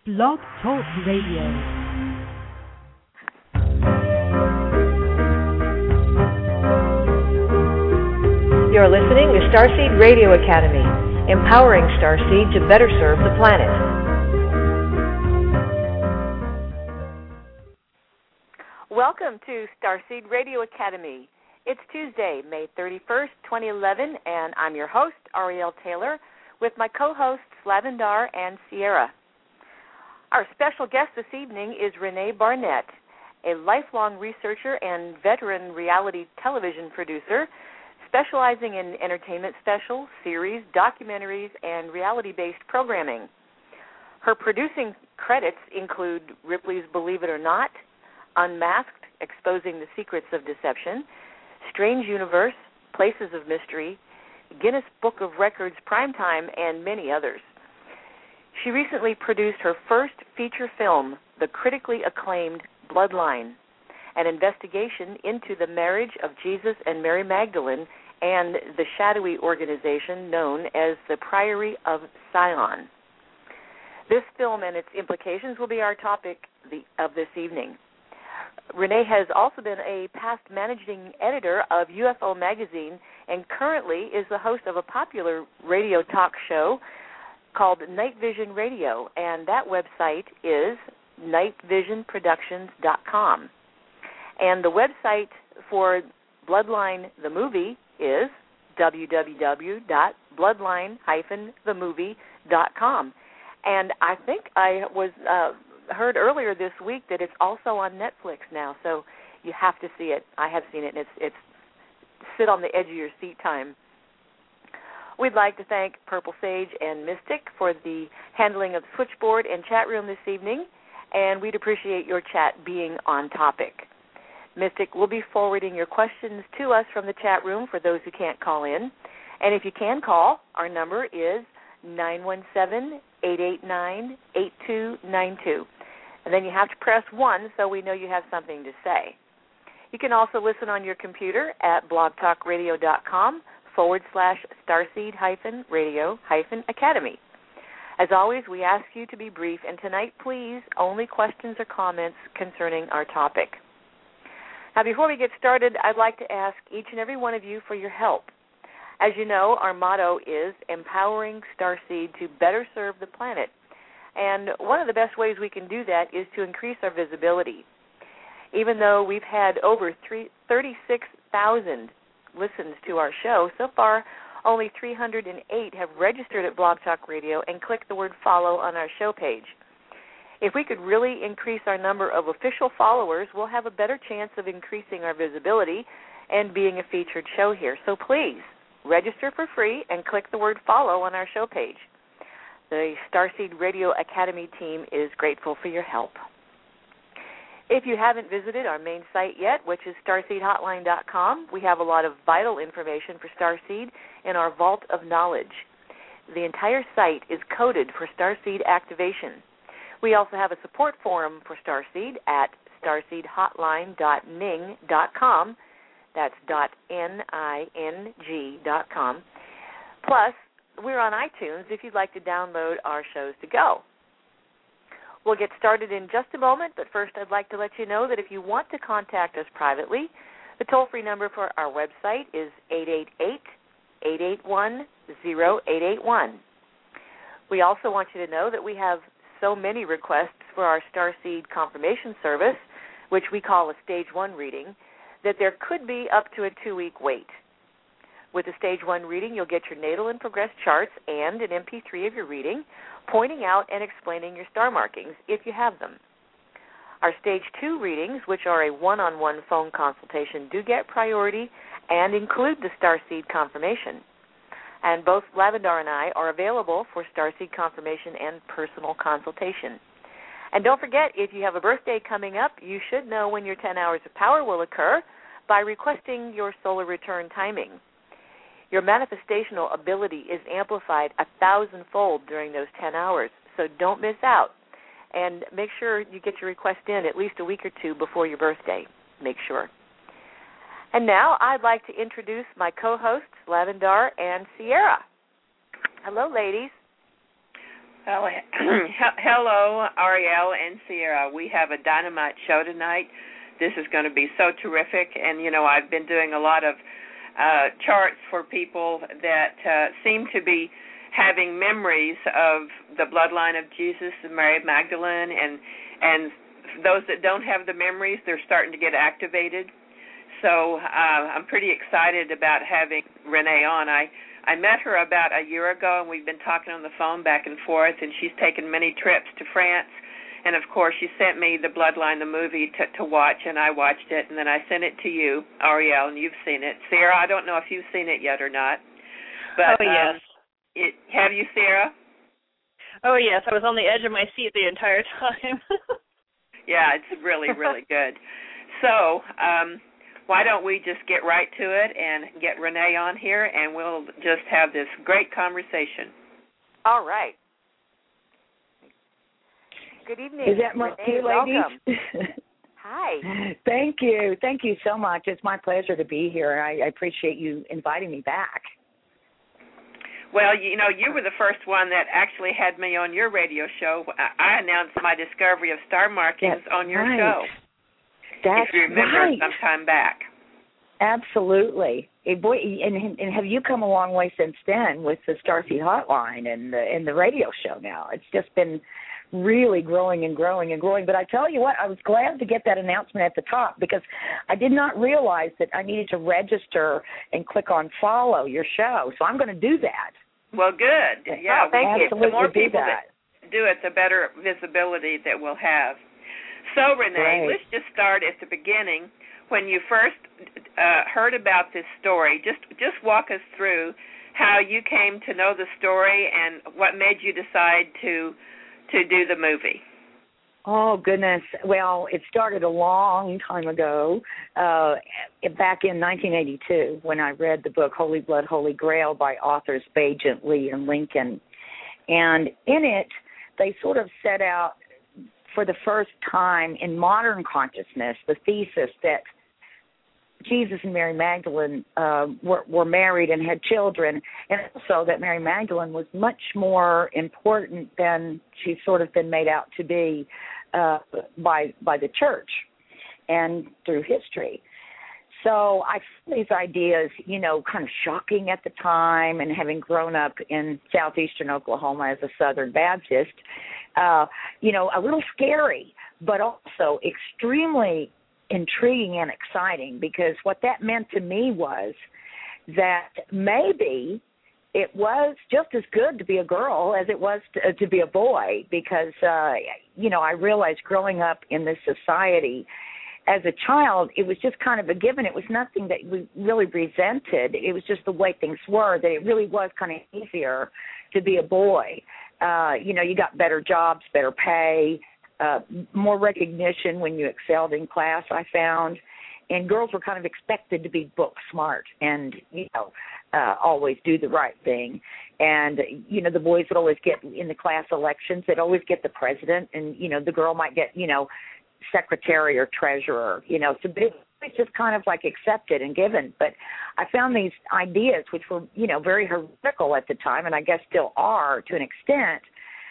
Blog Talk Radio. You're listening to Starseed Radio Academy, empowering Starseed to better serve the planet. Welcome to Starseed Radio Academy. It's Tuesday, May 31st, 2011, and I'm your host, Ariel Taylor, with my co-hosts, Lavendar and Sierra. Our special guest this evening is Renee Barnett, a lifelong researcher and veteran reality television producer, specializing in entertainment specials, series, documentaries, and reality-based programming. Her producing credits include Ripley's Believe It or Not, Unmasked, Exposing the Secrets of Deception, Strange Universe, Places of Mystery, Guinness Book of Records Primetime, and many others. She recently produced her first feature film, the critically acclaimed Bloodline, an investigation into the marriage of Jesus and Mary Magdalene and the shadowy organization known as the Priory of Sion. This film and its implications will be our topic of this evening. Renee has also been a past managing editor of UFO Magazine and currently is the host of a popular radio talk show called Night Vision Radio, and that website is nightvisionproductions.com. And the website for Bloodline the Movie is www.bloodline-themovie.com. And I think I was heard earlier this week that it's also on Netflix now, so you have to see it. I have seen it, and it's sit on the edge of your seat time. We'd like to thank Purple Sage and Mystic for the handling of the switchboard and chat room this evening, and we'd appreciate your chat being on topic. Mystic will be forwarding your questions to us from the chat room for those who can't call in. And if you can call, our number is 917-889-8292. And then you have to press 1 so we know you have something to say. You can also listen on your computer at blogtalkradio.com/starseed-radio-academy. As always, we ask you to be brief, and tonight, please, only questions or comments concerning our topic. Now, before we get started, I'd like to ask each and every one of you for your help. As you know, our motto is empowering Starseed to better serve the planet. And one of the best ways we can do that is to increase our visibility. Even though we've had over 36,000 listens to our show, so far only 308 have registered at Blog Talk Radio and clicked the word follow on our show page. If we could really increase our number of official followers, we'll have a better chance of increasing our visibility and being a featured show here. So please, register for free and click the word follow on our show page. The Starseed Radio Academy team is grateful for your help. If you haven't visited our main site yet, which is starseedhotline.com, we have a lot of vital information for Starseed in our vault of knowledge. The entire site is coded for Starseed activation. We also have a support forum for Starseed at starseedhotline.ning.com. That's .ning.com. Plus, we're on iTunes if you'd like to download our shows to go. We'll get started in just a moment, but first I'd like to let you know that if you want to contact us privately, the toll-free number for our website is 888-881-0881. We also want you to know that we have so many requests for our Starseed confirmation service, which we call a Stage 1 reading, that there could be up to a 2-week wait. With the Stage 1 reading, you'll get your natal and progress charts and an MP3 of your reading, pointing out and explaining your star markings if you have them. Our Stage 2 readings, which are a one-on-one phone consultation, do get priority and include the Starseed confirmation. And both Lavendar and I are available for Starseed confirmation and personal consultation. And don't forget, if you have a birthday coming up, you should know when your 10 hours of power will occur by requesting your solar return timing. Your manifestational ability is amplified 1,000-fold during those 10 hours, so don't miss out. And make sure you get your request in at least a week or two before your birthday. Make sure. And now I'd like to introduce my co-hosts, Lavendar and Sierra. Hello, ladies. Well, hello, Ariel and Sierra. We have a dynamite show tonight. This is going to be so terrific. And, I've been doing a lot of charts for people that seem to be having memories of the bloodline of Jesus and Mary Magdalene. And those that don't have the memories, they're starting to get activated. So I'm pretty excited about having Renee on. I met her about a year ago, and we've been talking on the phone back and forth, and she's taken many trips to France. And, of course, she sent me The Bloodline, the movie, to watch, and I watched it, and then I sent it to you, Ariel, and you've seen it. Sarah, I don't know if you've seen it yet or not. But, yes. Have you, Sarah? Oh, yes. I was on the edge of my seat the entire time. Yeah, it's really, really good. So, why don't we just get right to it and get Renee on here, and we'll just have this great conversation. All right. Good evening. Is that my two ladies? Hi. Thank you. Thank you so much. It's my pleasure to be here. I appreciate you inviting me back. Well, you were the first one that actually had me on your radio show. I announced my discovery of star markings on your show. That's if you remember right. some time back. Absolutely. And have you come a long way since then with the Starseed Hotline and the radio show now? It's just been really growing and growing and growing. But I tell you what, I was glad to get that announcement at the top because I did not realize that I needed to register and click on follow your show. So I'm going to do that. Well, good. Yeah, thank you. The more people that do it, the better visibility that we'll have. So, Renee, let's just start at the beginning. When you first heard about this story, just walk us through how you came to know the story and what made you decide to do the movie. Oh, goodness. Well, it started a long time ago, back in 1982, when I read the book Holy Blood, Holy Grail by authors Bagent, Lee, and Lincoln. And in it, they sort of set out for the first time in modern consciousness the thesis that Jesus and Mary Magdalene were married and had children, and also that Mary Magdalene was much more important than she's sort of been made out to be by the church and through history. So I found these ideas, kind of shocking at the time, and having grown up in southeastern Oklahoma as a Southern Baptist, a little scary, but also extremely intriguing and exciting, because what that meant to me was that maybe it was just as good to be a girl as it was to be a boy, because, I realized growing up in this society as a child, it was just kind of a given. It was nothing that we really resented. It was just the way things were, that it really was kind of easier to be a boy. You got better jobs, better pay, more recognition when you excelled in class, I found. And girls were kind of expected to be book smart and, always do the right thing. And, the boys would always get in the class elections. They'd always get the president, and, the girl might get, secretary or treasurer, so it's just kind of like accepted and given. But I found these ideas, which were, very heretical at the time, and I guess still are to an extent,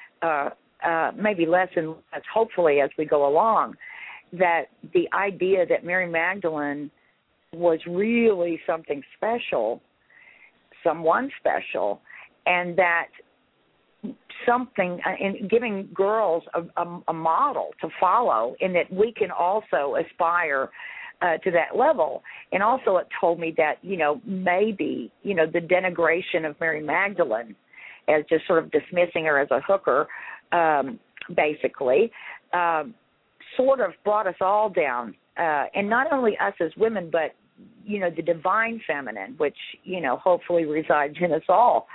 maybe less and less, hopefully, as we go along, that the idea that Mary Magdalene was really something special, someone special, and that something in giving girls a model to follow, and that we can also aspire to that level. And also it told me that, maybe, the denigration of Mary Magdalene as just sort of dismissing her as a hooker, basically, sort of brought us all down. And not only us as women, but, the divine feminine, which, hopefully resides in us all.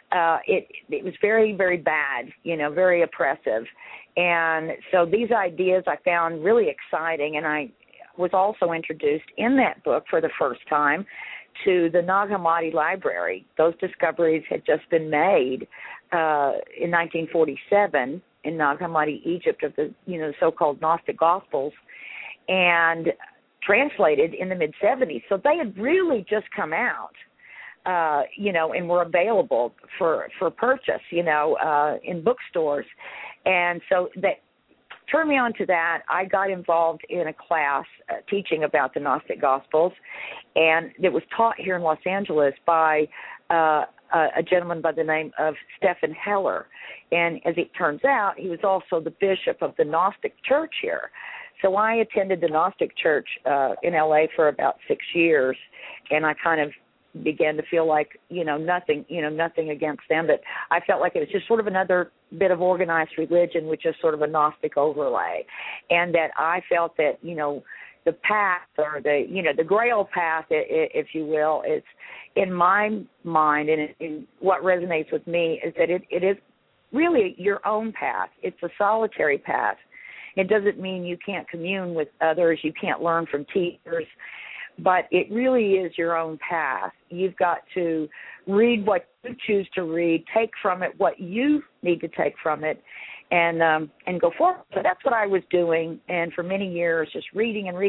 It was very, very bad, very oppressive. And so these ideas I found really exciting, and I was also introduced in that book for the first time to the Nag Hammadi Library. Those discoveries had just been made in 1947 in Nag Hammadi, Egypt, of the so-called Gnostic Gospels, and translated in the mid-'70s. So they had really just come out. and were available for purchase, in bookstores. And so that turned me on to that. I got involved in a class teaching about the Gnostic Gospels, and it was taught here in Los Angeles by a gentleman by the name of Stephen Heller. And as it turns out, he was also the bishop of the Gnostic Church here. So I attended the Gnostic Church in L.A. for about 6 years, and I kind of began to feel like, nothing against them, but I felt like it was just sort of another bit of organized religion with just sort of a Gnostic overlay. And that I felt that, the path or the Grail path, if you will, is in my mind, and in what resonates with me is that it is really your own path. It's a solitary path. It doesn't mean you can't commune with others, you can't learn from teachers, but it really is your own path. You've got to read what you choose to read, take from it what you need to take from it, and go forward. So that's what I was doing, and for many years just reading and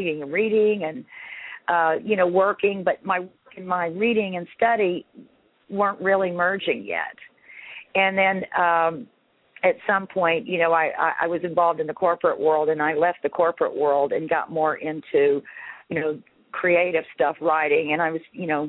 working, but my reading and study weren't really merging yet. And then at some point, I was involved in the corporate world, and I left the corporate world and got more into, creative stuff, writing. And I was,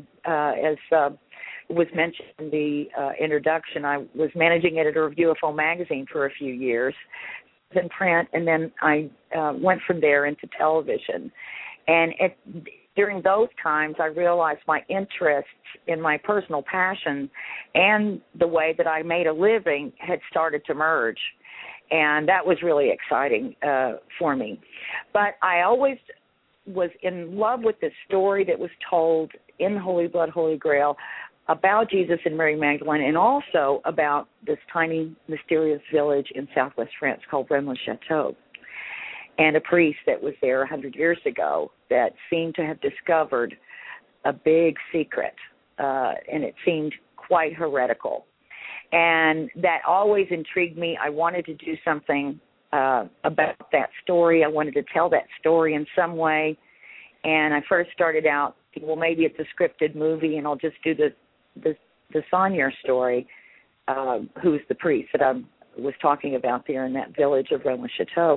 as was mentioned in the introduction, I was managing editor of UFO magazine for a few years in print, and then I went from there into television. And during those times, I realized my interests in my personal passion and the way that I made a living had started to merge. And that was really exciting for me. But I always was in love with this story that was told in Holy Blood, Holy Grail about Jesus and Mary Magdalene, and also about this tiny, mysterious village in southwest France called Rennes-le-Château, and a priest that was there 100 years ago that seemed to have discovered a big secret, and it seemed quite heretical. And that always intrigued me. I wanted to do something about that story. I wanted to tell that story in some way. And I first started out, well, maybe it's a scripted movie, and I'll just do the Sonier story, who's the priest that I was talking about there in that village of Rennes-le-Château.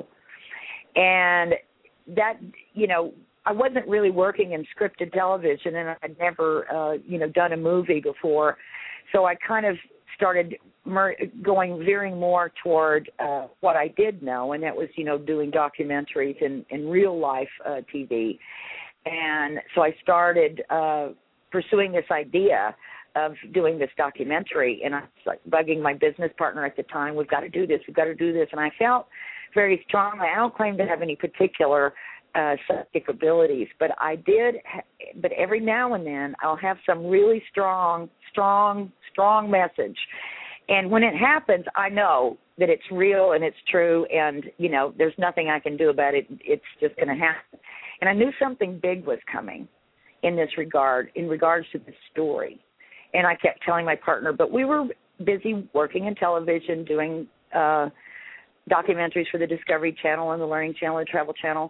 And that, I wasn't really working in scripted television, and I'd never, done a movie before. So I kind of started veering more toward what I did know, and that was, doing documentaries and real life TV. And so I started pursuing this idea of doing this documentary, and I was like bugging my business partner at the time, we've got to do this. And I felt very strongly, I don't claim to have any particular psychic abilities, but I did, but every now and then I'll have some really strong message. And when it happens, I know that it's real and it's true, and, there's nothing I can do about it. It's just going to happen. And I knew something big was coming in this regard, in regards to this story. And I kept telling my partner, but we were busy working in television, doing documentaries for the Discovery Channel and the Learning Channel and Travel Channel,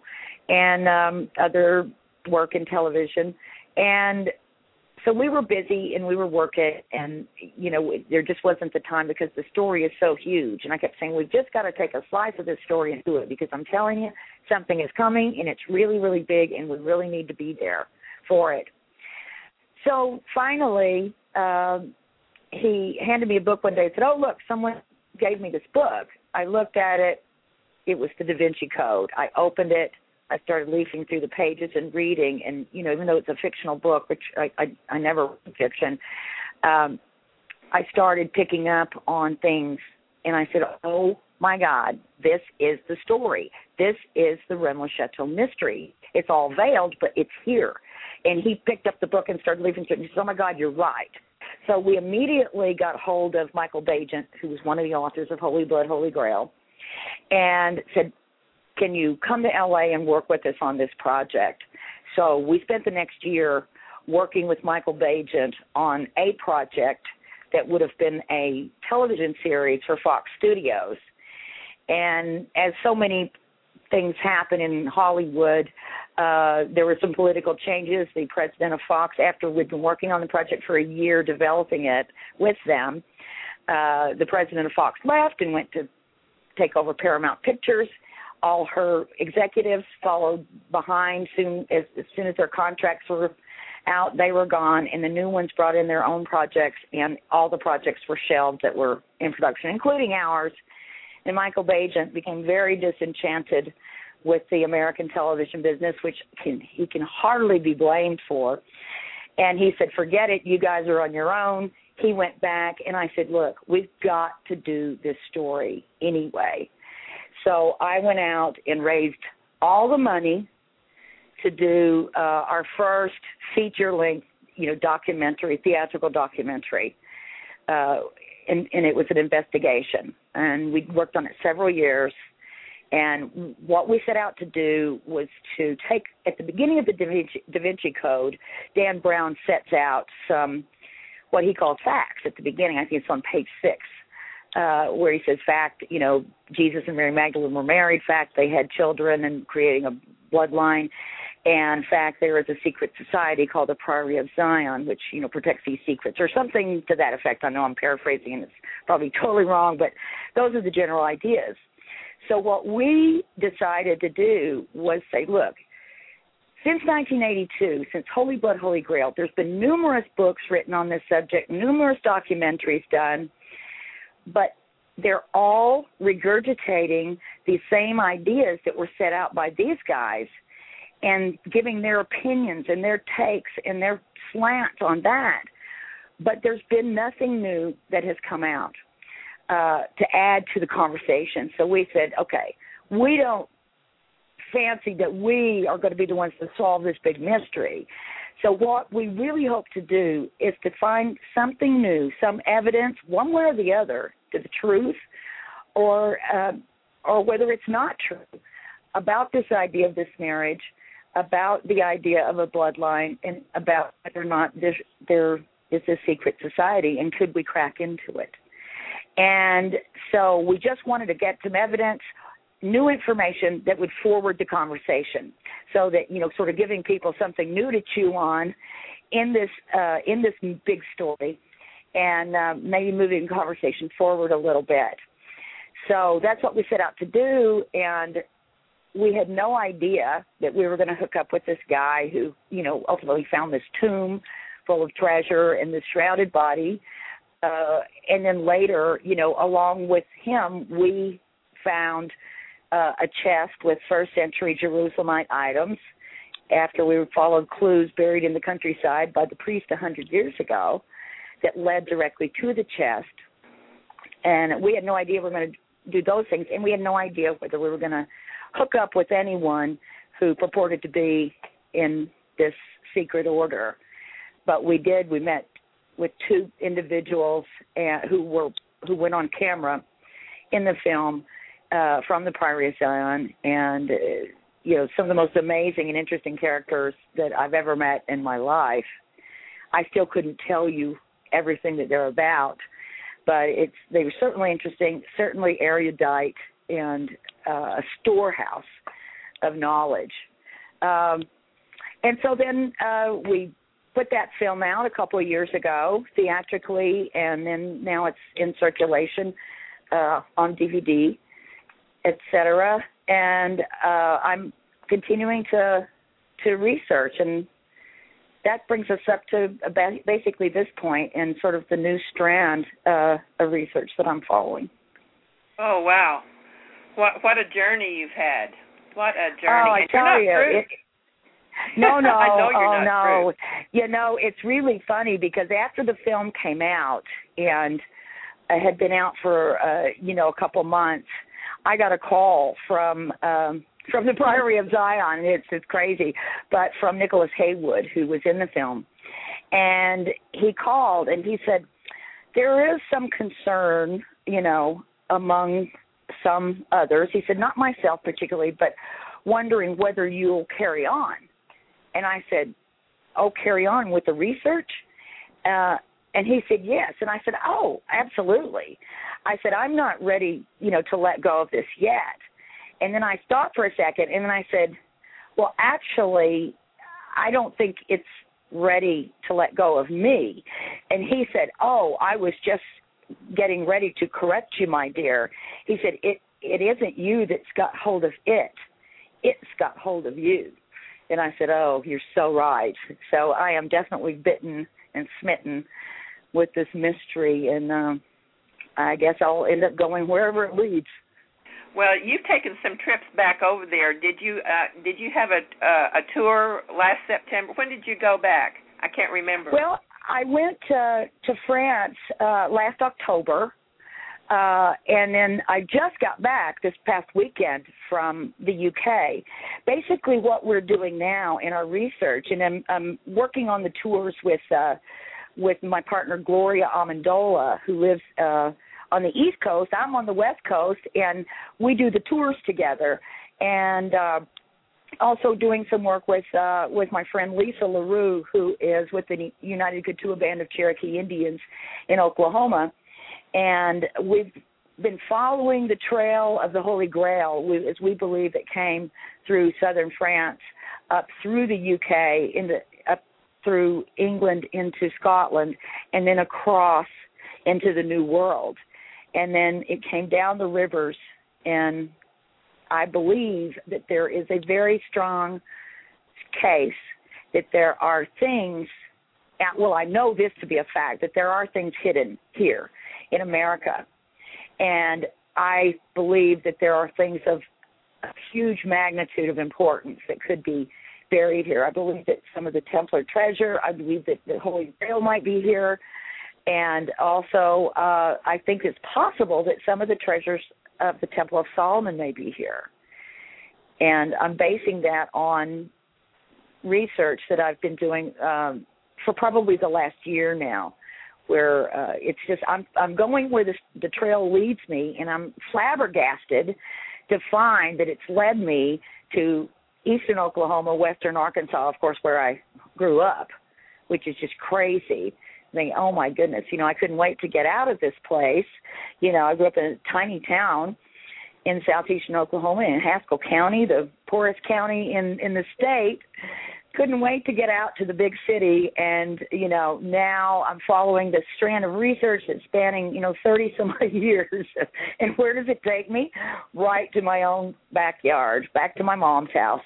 and other work in television. And so we were busy and we were working, and, there just wasn't the time because the story is so huge. And I kept saying, we've just got to take a slice of this story and do it, because I'm telling you, something is coming, and it's really, really big, and we really need to be there for it. So finally, he handed me a book one day and said, oh, look, someone gave me this book. I looked at it. It was the Da Vinci Code. I opened it. I started leafing through the pages and reading, and, even though it's a fictional book, which I never read fiction, I started picking up on things, and I said, oh, my God, this is the story. This is the Rennes-le-Château mystery. It's all veiled, but it's here. And he picked up the book and started leafing through it, and he said, oh, my God, you're right. So we immediately got hold of Michael Bagent, who was one of the authors of Holy Blood, Holy Grail, and said, can you come to L.A. and work with us on this project? So we spent the next year working with Michael Bagent on a project that would have been a television series for Fox Studios. And as so many things happen in Hollywood, There were some political changes. The president of Fox, after we'd been working on the project for a year, developing it with them, the president of Fox left and went to take over Paramount Pictures. All her executives followed behind. As soon as their contracts were out, they were gone, and the new ones brought in their own projects, and all the projects were shelved that were in production, including ours. And Michael Bagent became very disenchanted with the American television business, which he can hardly be blamed for. And he said, forget it, you guys are on your own. He went back, and I said, look, we've got to do this story anyway. So I went out and raised all the money to do our first feature-length, documentary, theatrical documentary, and it was an investigation. And we worked on it several years. And what we set out to do was to take, at the beginning of the Da Vinci Code, Dan Brown sets out some, what he called facts at the beginning. I think it's on page 6, where he says, fact, Jesus and Mary Magdalene were married. Fact, they had children and creating a bloodline. And fact, there is a secret society called the Priory of Zion, which, protects these secrets, or something to that effect. I know I'm paraphrasing, and it's probably totally wrong, but those are the general ideas. So what we decided to do was say, look, since 1982, since Holy Blood, Holy Grail, there's been numerous books written on this subject, numerous documentaries done, but they're all regurgitating the same ideas that were set out by these guys and giving their opinions and their takes and their slants on that. But there's been nothing new that has come out to add to the conversation. So we said, okay, we don't fancy that we are going to be the ones to solve this big mystery. So what we really hope to do is to find something new, some evidence, one way or the other, to the truth, or whether it's not true, about this idea of this marriage, about the idea of a bloodline, and about whether or not there is a secret society, and could we crack into it. And so we just wanted to get some evidence, new information that would forward the conversation, so that, sort of giving people something new to chew on in this big story, and maybe moving the conversation forward a little bit. So that's what we set out to do, and we had no idea that we were going to hook up with this guy who, ultimately found this tomb full of treasure and this shrouded body. And then later, along with him, we found a chest with first-century Jerusalemite items after we followed clues buried in the countryside by the priest 100 years ago that led directly to the chest. And we had no idea we were going to do those things, and we had no idea whether we were going to hook up with anyone who purported to be in this secret order. But we did. We met with 2 individuals who went on camera in the film from the Priory of Zion, and some of the most amazing and interesting characters that I've ever met in my life. I still couldn't tell you everything that they're about, but they were certainly interesting, certainly erudite, and a storehouse of knowledge. And so then we put that film out a couple of years ago theatrically, and then now it's in circulation on DVD, etc. And I'm continuing to research, and that brings us up to basically this point and sort of the new strand of research that I'm following. Oh, wow. What a journey you've had. What a journey. Oh, I tell you. No. I know you're not no. It's really funny because after the film came out and it had been out for, a couple months, I got a call from the Priory of Zion. It's crazy, but from Nicholas Haywood, who was in the film. And he called and he said, there is some concern, among some others. He said, not myself particularly, but wondering whether you'll carry on. And I said, oh, carry on with the research? And he said, yes. And I said, oh, absolutely. I said, I'm not ready, to let go of this yet. And then I stopped for a second, and then I said, well, actually, I don't think it's ready to let go of me. And he said, oh, I was just getting ready to correct you, my dear. He said, it isn't you that's got hold of it. It's got hold of you. And I said, oh, you're so right. So I am definitely bitten and smitten with this mystery, and I guess I'll end up going wherever it leads. Well, you've taken some trips back over there. Did you have a tour last September? When did you go back? I can't remember. Well, I went to France last October, and then I just got back this past weekend from the UK. Basically, what we're doing now in our research, and I'm working on the tours with my partner Gloria Amendola, who lives on the East Coast. I'm on the West Coast, and we do the tours together. And also doing some work with my friend Lisa LaRue, who is with the United Kituwa Band of Cherokee Indians in Oklahoma. And we've been following the trail of the Holy Grail, as we believe it came through southern France, up through the UK, up through England into Scotland, and then across into the New World. And then it came down the rivers, and I believe that there is a very strong case that there are things, well, I know this to be a fact, that there are things hidden here in America. And I believe that there are things of a huge magnitude of importance that could be buried here. I believe that some of the Templar treasure, I believe that the Holy Grail might be here. And also, I think it's possible that some of the treasures of the Temple of Solomon may be here. And I'm basing that on research that I've been doing for probably the last year now, where it's just I'm going where the trail leads me, and I'm flabbergasted to find that it's led me to eastern Oklahoma, western Arkansas, of course, where I grew up, which is just crazy. Thinking, oh my goodness, I couldn't wait to get out of this place. I grew up in a tiny town in southeastern Oklahoma in Haskell County, the poorest county in the state. Couldn't wait to get out to the big city, and now I'm following this strand of research that's spanning 30 some odd years. And where does it take me? Right to my own backyard, back to my mom's house.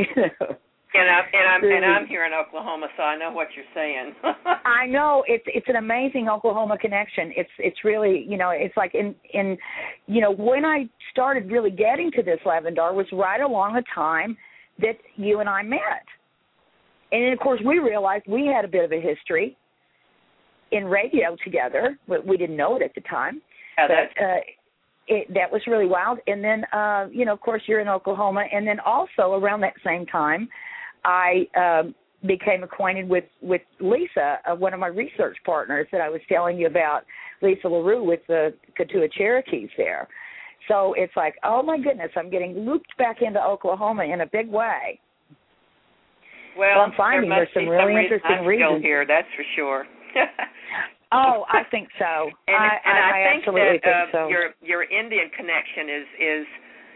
And I'm here in Oklahoma, so I know what you're saying. I know it's an amazing Oklahoma connection. It's really it's like in when I started really getting to this, Lavendar, was right along the time that you and I met, and then of course we realized we had a bit of a history in radio together, but we didn't know it at the time. Yeah, that was really wild. And then of course you're in Oklahoma, and then also around that same time, I became acquainted with Lisa, one of my research partners that I was telling you about, Lisa LaRue with the Kituwa Cherokees there. So it's like, oh my goodness, I'm getting looped back into Oklahoma in a big way. Well, I'm finding there's some really interesting reasons here, that's for sure. Oh, I think so. I think absolutely that think so. Your Indian connection is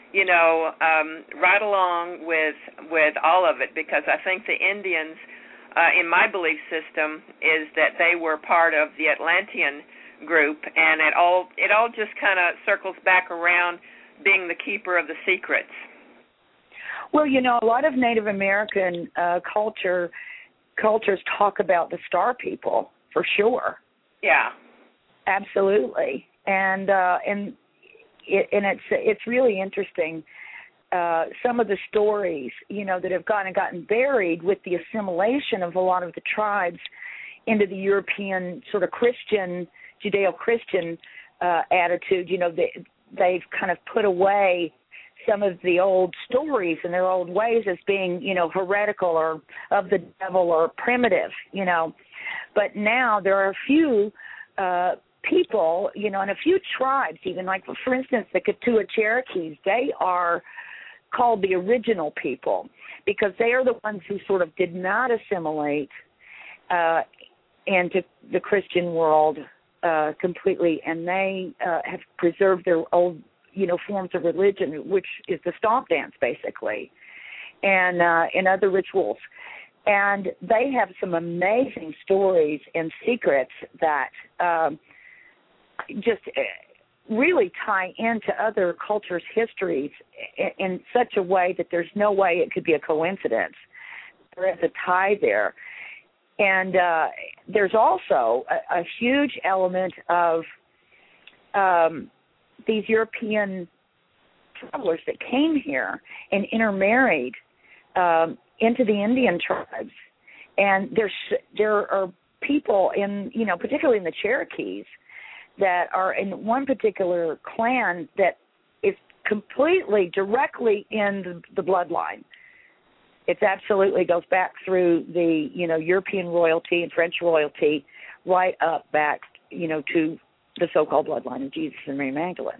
right along with all of it, because I think the Indians, in my belief system, is that they were part of the Atlantean group, and it all just kind of circles back around being the keeper of the secrets. Well, a lot of Native American cultures talk about the Star People, for sure. Yeah, absolutely, and it's really interesting. Some of the stories, that have gotten buried with the assimilation of a lot of the tribes into the European sort of Christian, Judeo-Christian attitude. They've kind of put away some of the old stories and their old ways as being, heretical or of the devil or primitive, But now there are a few people, and a few tribes, even like, for instance, the Kituwa Cherokees, they are called the original people because they are the ones who sort of did not assimilate into the Christian world completely, and they have preserved their old, forms of religion, which is the stomp dance, basically. and other rituals. And they have some amazing stories and secrets that just really tie into other cultures' histories in such a way that there's no way it could be a coincidence. There is a tie there. And there's also a huge element of these European travelers that came here and intermarried into the Indian tribes. And there are people in, particularly in the Cherokees, that are in one particular clan that is completely directly in the bloodline. It absolutely goes back through the, European royalty and French royalty right up back, to the so-called bloodline of Jesus and Mary Magdalene.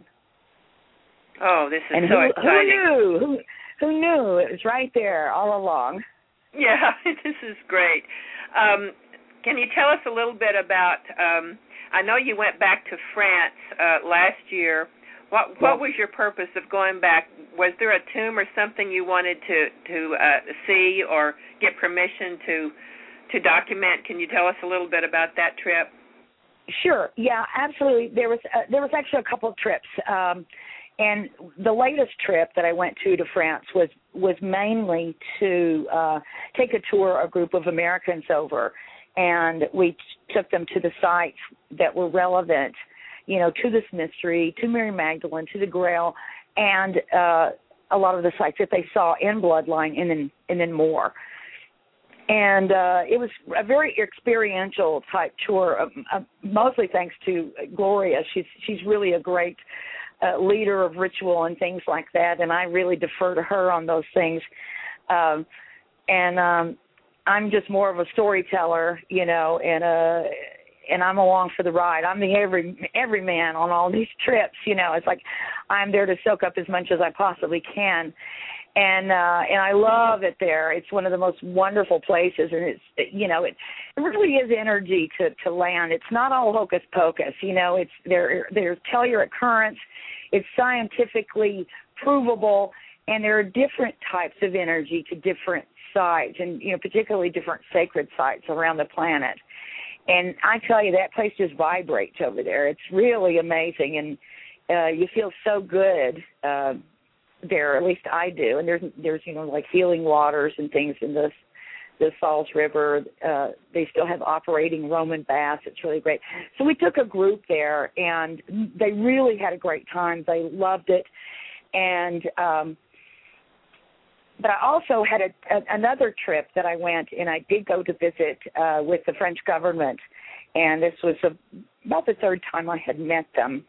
Oh, this is and so exciting. Who knew? It was right there all along. Yeah, this is great. Can you tell us a little bit about, I know you went back to France last year. What was your purpose of going back? Was there a tomb or something you wanted to see or get permission to document? Can you tell us a little bit about that trip? Sure. Yeah, absolutely. There was actually a couple of trips, and the latest trip that I went to France was mainly to take a tour, a group of Americans over, and we took them to the sites that were relevant, to this mystery, to Mary Magdalene, to the Grail, and a lot of the sites that they saw in Bloodline, and then more. And it was a very experiential type tour, mostly thanks to Gloria. She's really a great leader of ritual and things like that, and I really defer to her on those things. And I'm just more of a storyteller, and I'm along for the ride. I'm the every man on all these trips, It's like I'm there to soak up as much as I possibly can. And I love it there. It's one of the most wonderful places, and it really is energy to land. It's not all hocus pocus, It's there's Telluride currents. It's scientifically provable, and there are different types of energy to different sites, and particularly different sacred sites around the planet. And I tell you, that place just vibrates over there. It's really amazing, and you feel so good there. At least I do. And there's like healing waters and things in the Falls River. They still have operating Roman baths. It's really great. So we took a group there, and they really had a great time. They loved it, and but I also had another trip that I went, and I did go to visit with the French government, and this was about the third time I had met them.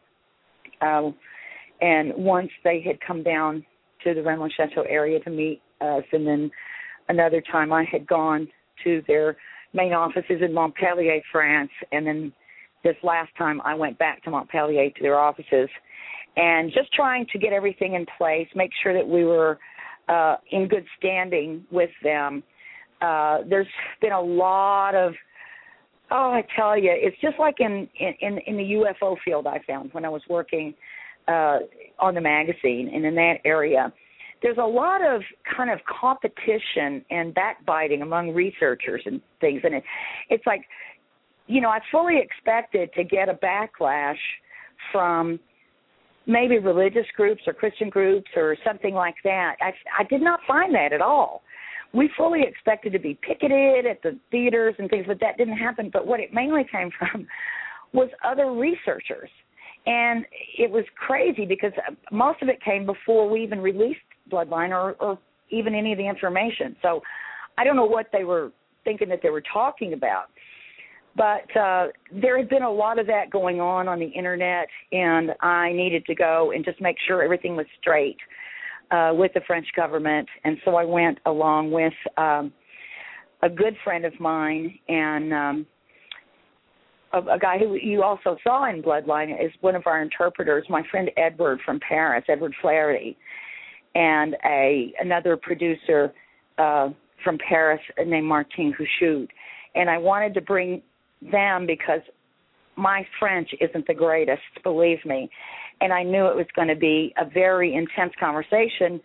And once they had come down to the Rennes-le-Château area to meet us, and then another time I had gone to their main offices in Montpellier, France, and then this last time I went back to Montpellier to their offices, and just trying to get everything in place, make sure that we were in good standing with them. There's been a lot of, I tell you, it's just like in the UFO field I found when I was working on the magazine and in that area. There's a lot of kind of competition and backbiting among researchers and things. And it's like, I fully expected to get a backlash from maybe religious groups or Christian groups or something like that. I did not find that at all. We fully expected to be picketed at the theaters and things, but that didn't happen. But what it mainly came from was other researchers. And it was crazy because most of it came before we even released Bloodline or even any of the information. So I don't know what they were thinking that they were talking about. But there had been a lot of that going on the Internet, and I needed to go and just make sure everything was straight with the French government. And so I went along with a good friend of mine and a guy who you also saw in Bloodline is one of our interpreters, my friend Edward from Paris, Edward Flaherty, and another producer from Paris named Martin Huchut. And I wanted to bring them because my French isn't the greatest, believe me. And I knew it was going to be a very intense conversation,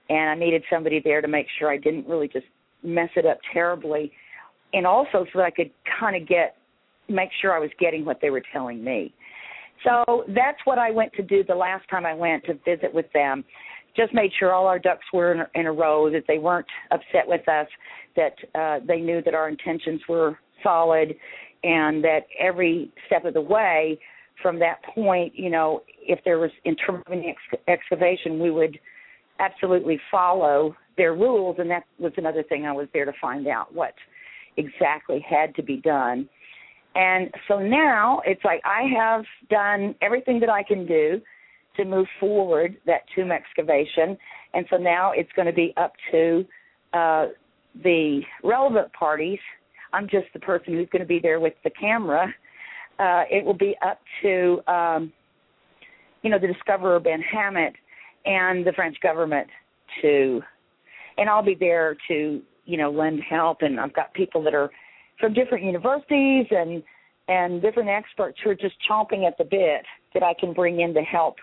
and I needed somebody there to make sure I didn't really just mess it up terribly, and also so that I could kind of make sure I was getting what they were telling me. So that's what I went to do the last time I went to visit with them. Just made sure all our ducks were in a row, that they weren't upset with us, that they knew that our intentions were solid, and that every step of the way from that point, you know, if there was intermittent excavation, we would absolutely follow their rules, and that was another thing I was there to find out, what exactly had to be done. And so now it's like I have done everything that I can do to move forward that tomb excavation, and so now it's going to be up to the relevant parties. I'm just the person who's going to be there with the camera. It will be up to, the discoverer, Ben Hammett, and the French government and I'll be there to, lend help. And I've got people that are from different universities and different experts who are just chomping at the bit that I can bring in to help,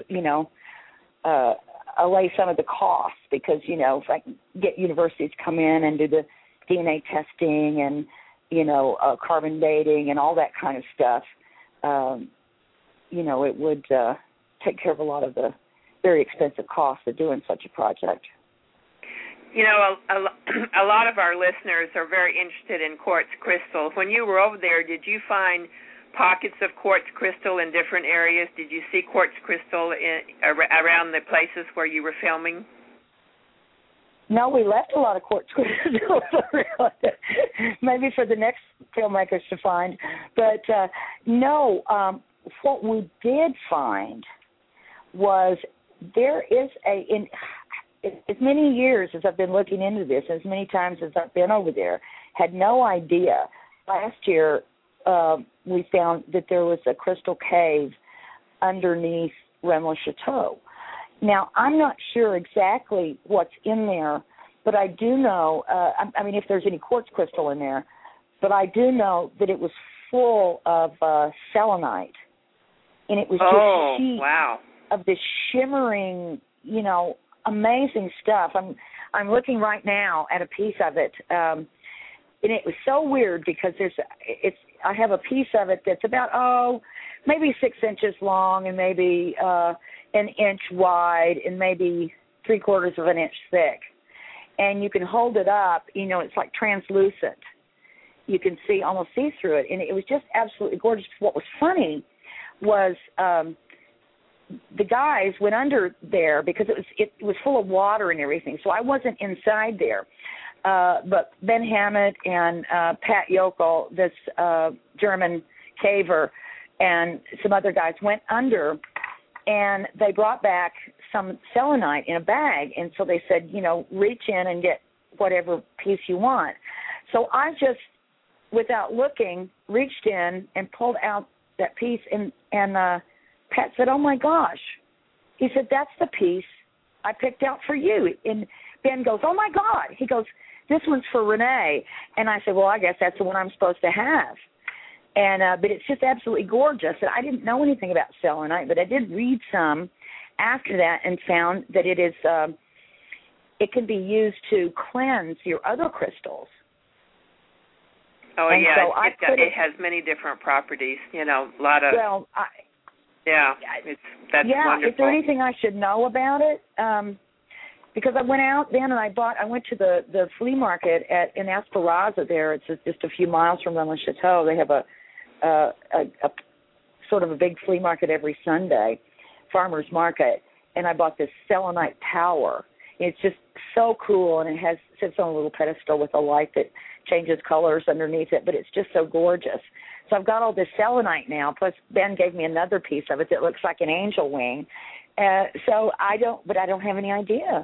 allay some of the costs, because, if I can get universities to come in and do the DNA testing and, carbon dating and all that kind of stuff, it would take care of a lot of the very expensive costs of doing such a project. A lot of our listeners are very interested in quartz crystal. When you were over there, did you find pockets of quartz crystal in different areas? Did you see quartz crystal around the places where you were filming? No, we left a lot of quartz crystals around, maybe for the next filmmakers to find. But no, what we did find was there is as many years as I've been looking into this, as many times as I've been over there, had no idea. Last year, we found that there was a crystal cave underneath Rennes-le-Château. Now, I'm not sure exactly what's in there, but I do know, if there's any quartz crystal in there, but I do know that it was full of selenite, and it was just sheets of this shimmering, amazing stuff. I'm looking right now at a piece of it, and it was so weird because I have a piece of it that's about maybe 6 inches long and maybe an inch wide and maybe 3/4 of an inch thick, and you can hold it up. It's like translucent. You can almost see through it, and it was just absolutely gorgeous. What was funny was the guys went under there because it was full of water and everything, so I wasn't inside there. But Ben Hammett and Pat Yokel, this German caver, and some other guys went under, and they brought back some selenite in a bag, and so they said, reach in and get whatever piece you want. So I just, without looking, reached in and pulled out that piece, and Pat said, "Oh, my gosh." He said, "That's the piece I picked out for you." And Ben goes, "Oh, my God." He goes, "This one's for Renee." And I said, "Well, I guess that's the one I'm supposed to have." And but it's just absolutely gorgeous. And I didn't know anything about selenite, but I did read some after that and found that it is it can be used to cleanse your other crystals. Oh, and yeah, so it has many different properties, a lot of... Well, that's wonderful. Is there anything I should know about it? Because I went out then and I went to the flea market in Esperanza there. It's just a few miles from Rennes-le-Château. They have a sort of a big flea market every Sunday, farmer's market, and I bought this selenite tower. It's just so cool, and it sits on a little pedestal with a light that changes colors underneath it, but it's just so gorgeous. So I've got all this selenite now, plus Ben gave me another piece of it that looks like an angel wing. So I don't have any idea.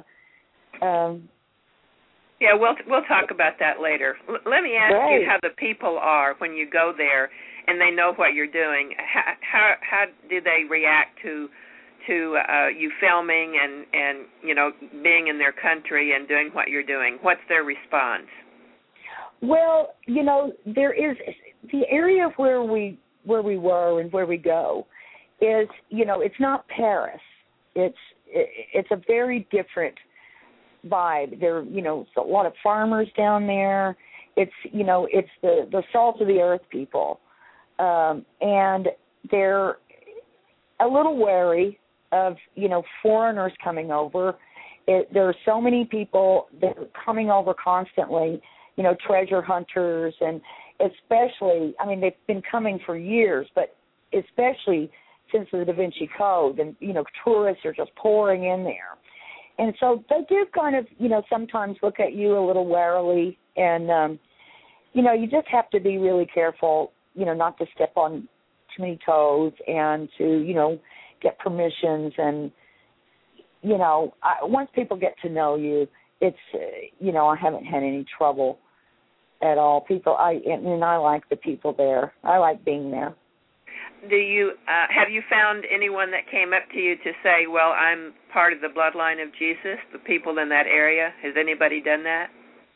Yeah, we'll talk about that later. Let me ask you how the people are when you go there and they know what you're doing. How do they react to you filming and being in their country and doing what you're doing? What's their response? Well, there is the area where we were and where we go is, it's not Paris. It's a very different vibe. There, it's a lot of farmers down there. It's, it's the salt of the earth people. And they're a little wary of, foreigners coming over. There are so many people that are coming over constantly, treasure hunters, and especially, they've been coming for years, but especially since the Da Vinci Code, and, tourists are just pouring in there. And so they do kind of, sometimes look at you a little warily, and, you just have to be really careful, not to step on too many toes, and to, get permissions. And, once people get to know you, it's, I haven't had any trouble at all. I like the people there. I like being there. Do you have you found anyone that came up to you to say, well, I'm part of the bloodline of Jesus, the people in that area? Has anybody done that?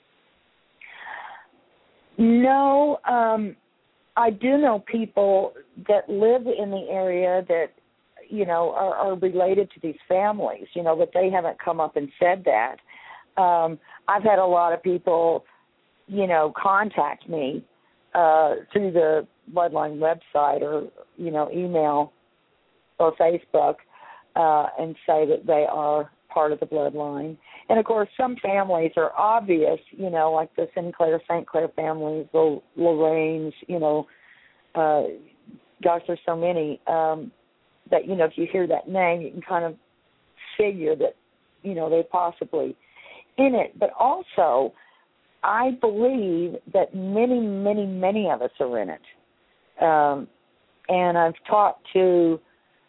No, I do know people that live in the area that, are related to these families, but they haven't come up and said that. I've had a lot of people, contact me through the Bloodline website or, email or Facebook and say that they are part of the Bloodline. And, of course, some families are obvious, like the Sinclair, St. Clair families, the Lorraines, gosh, there's so many that, if you hear that name, you can kind of figure that, they're possibly in it. But also, I believe that many, many, many of us are in it. And I've talked to,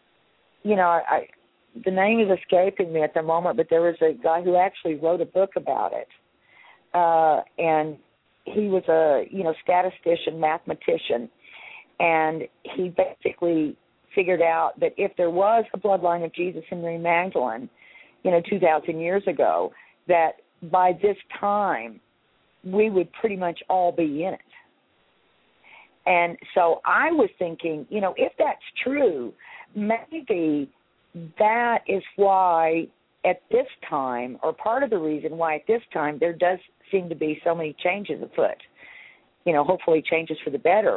the name is escaping me at the moment, but there was a guy who actually wrote a book about it. And he was a, statistician, mathematician, and he basically figured out that if there was a bloodline of Jesus and Mary Magdalene, 2,000 years ago, that by this time we would pretty much all be in it. And so I was thinking, if that's true, maybe that is why at this time, or part of the reason why at this time there does seem to be so many changes afoot, hopefully changes for the better.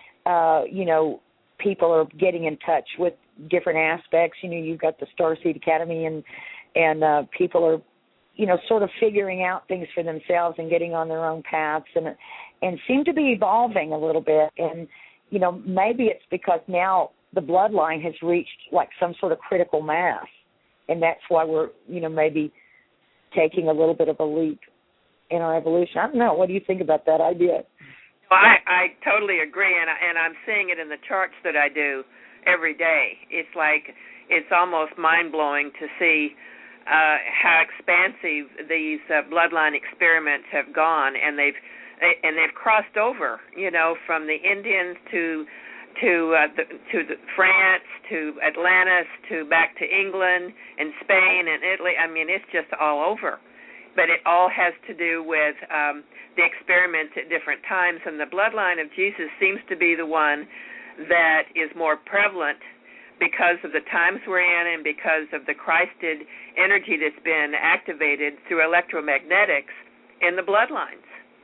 People are getting in touch with different aspects. You've got the Starseed Academy, and people are, sort of figuring out things for themselves and getting on their own paths, and seem to be evolving a little bit. And, maybe it's because now the bloodline has reached like some sort of critical mass, and that's why we're, maybe taking a little bit of a leap in our evolution. I don't know. What do you think about that idea? Well, I totally agree, and I'm seeing it in the charts that I do every day. It's like it's almost mind-blowing to see how expansive these bloodline experiments have gone, and they've crossed over, from the Indians to France, to Atlantis, to back to England and Spain and Italy. It's just all over. But it all has to do with the experiments at different times, and the bloodline of Jesus seems to be the one that is more prevalent because of the times we're in and because of the Christed energy that's been activated through electromagnetics in the bloodlines.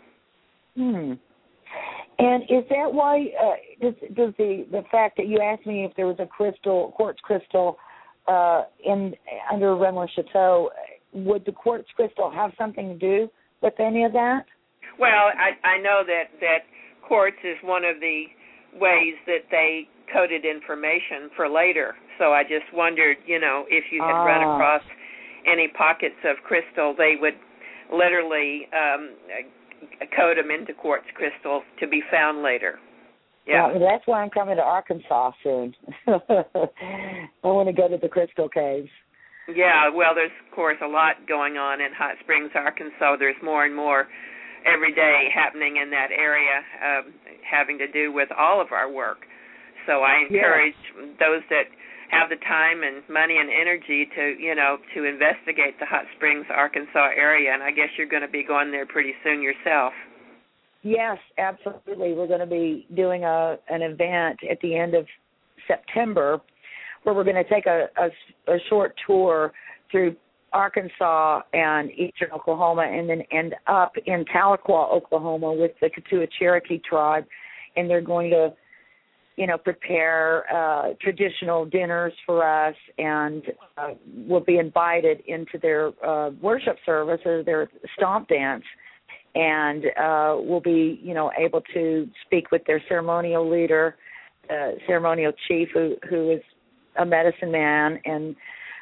And is that why, does the fact that you asked me if there was a quartz crystal under Rennes le Chateau, would the quartz crystal have something to do with any of that? Well, I know that quartz is one of the ways that they coded information for later. So I just wondered, if you had run across any pockets of crystal, they would literally code them into quartz crystal to be found later. Yeah, well, that's why I'm coming to Arkansas soon. I want to go to the Crystal Caves. Yeah, well, there's, of course, a lot going on in Hot Springs, Arkansas. There's more and more every day happening in that area having to do with all of our work. So I encourage those that have the time and money and energy to investigate the Hot Springs, Arkansas area, and I guess you're going to be going there pretty soon yourself. Yes, absolutely. We're going to be doing an event at the end of September where we're going to take a short tour through Arkansas and eastern Oklahoma, and then end up in Tahlequah, Oklahoma, with the Katuah Cherokee tribe, and they're going to, prepare traditional dinners for us, and we'll be invited into their worship services, their stomp dance, and we'll be, able to speak with their ceremonial leader, ceremonial chief, who is a medicine man, and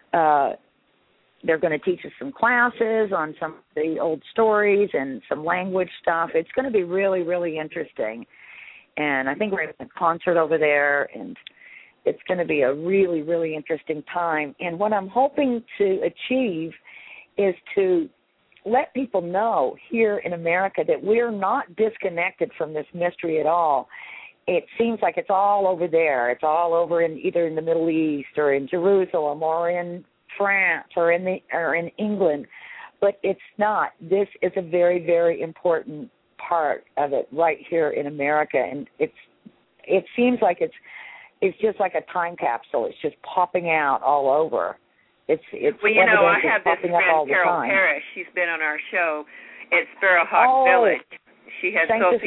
they're going to teach us some classes on some of the old stories and some language stuff. It's going to be really, really interesting. And I think we're having a concert over there, and it's going to be a really, really interesting time. And what I'm hoping to achieve is to let people know here in America that we're not disconnected from this mystery at all. It seems like it's all over there. It's all over either in the Middle East or in Jerusalem or in France or in England, but it's not. This is a very, very important part of it right here in America, and it seems like it's just like a time capsule. It's just popping out all over. It's well, I have this friend, Carol Parrish. She's been on our show at Sparrowhawk Village. She has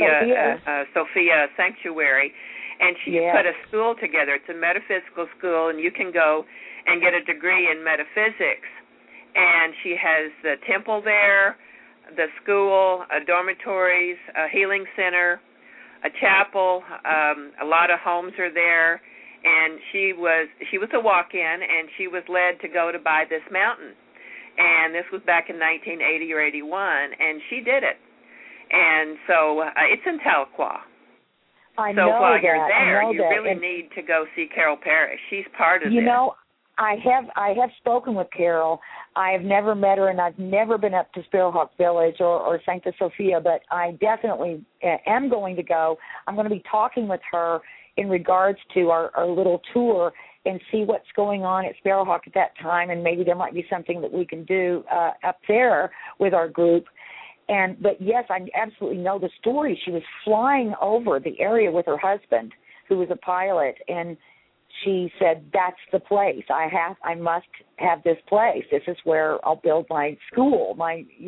Sophia Sanctuary, and she put a school together. It's a metaphysical school, and you can go and get a degree in metaphysics. And she has the temple there, the school, dormitories, a healing center, a chapel. A lot of homes are there. And she was a walk-in, and she was led to go to buy this mountain. And this was back in 1980 or 81, and she did it. And so it's in Tahlequah. So while you're there, you really need to go see Carol Parrish. She's part of this. I have spoken with Carol. I have never met her, and I've never been up to Sparrowhawk Village or Sancta Sophia, but I definitely am going to go. I'm going to be talking with her in regards to our little tour and see what's going on at Sparrowhawk at that time, and maybe there might be something that we can do up there with our group. But yes, I absolutely know the story. She was flying over the area with her husband, who was a pilot, and she said, "That's the place. I must have this place. This is where I'll build my school."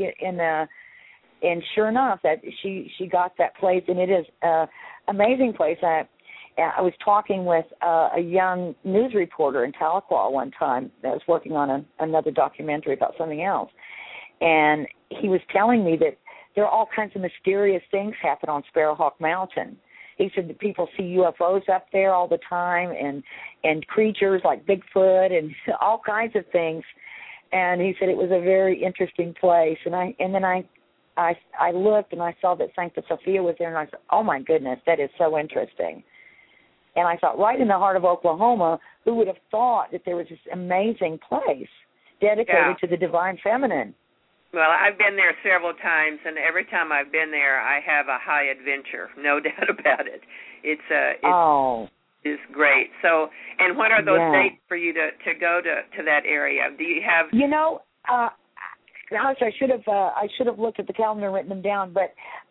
And sure enough, that she got that place, and it is an amazing place. I was talking with a young news reporter in Tahlequah one time that was working on another documentary about something else, and he was telling me that there are all kinds of mysterious things happen on Sparrowhawk Mountain. He said that people see UFOs up there all the time, and creatures like Bigfoot and all kinds of things. And he said it was a very interesting place. And then I looked and I saw that Sancta Sophia was there, and I said, "Oh my goodness, that is so interesting." And I thought, right in the heart of Oklahoma, who would have thought that there was this amazing place dedicated to the divine feminine? Well, I've been there several times, and every time I've been there, I have a high adventure, no doubt about it. It's great. So, and what are those dates for you to go to that area? Do you have? Gosh, I should have looked at the calendar and written them down. But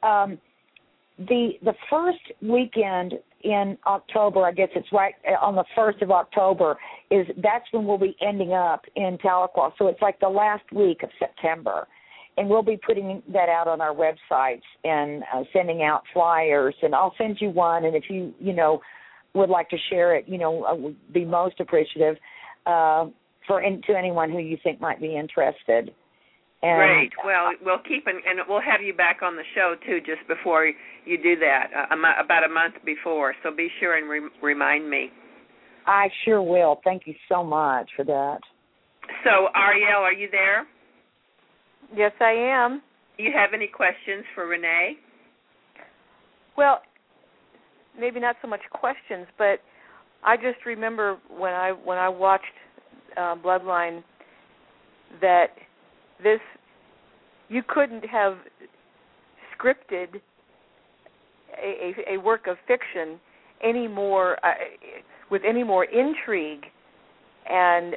the first weekend in October, I guess it's right on the 1st of October, that's when we'll be ending up in Tahlequah. So it's like the last week of September. And we'll be putting that out on our websites and sending out flyers. And I'll send you one. And if you would like to share it, I would be most appreciative to anyone who you think might be interested. And, great. Well, we'll keep and we'll have you back on the show too, just before you do that, about a month before. So be sure and remind me. I sure will. Thank you so much for that. So, Ariel, are you there? Yes, I am. Do you have any questions for Renee? Well, maybe not so much questions, but I just remember when I watched Bloodline that you couldn't have scripted a work of fiction any more with any more intrigue and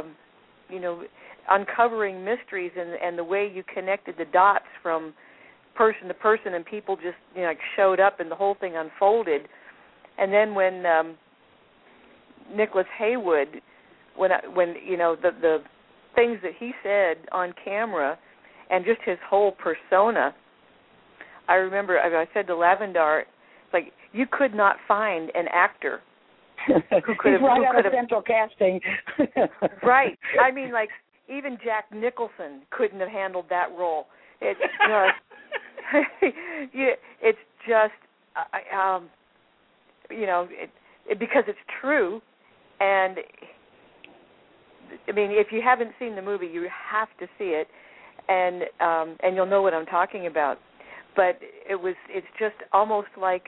uncovering mysteries and the way you connected the dots from person to person, and people just showed up and the whole thing unfolded. And then when Nicholas Haywood, when the things that he said on camera and just his whole persona. I remember I said to Lavendar, like, you could not find an actor who could have... right out of central casting. Right. I mean, like, even Jack Nicholson couldn't have handled that role. It's just, because it's true. And, I mean, if you haven't seen the movie, you have to see it, and you'll know what I'm talking about. But it's just almost like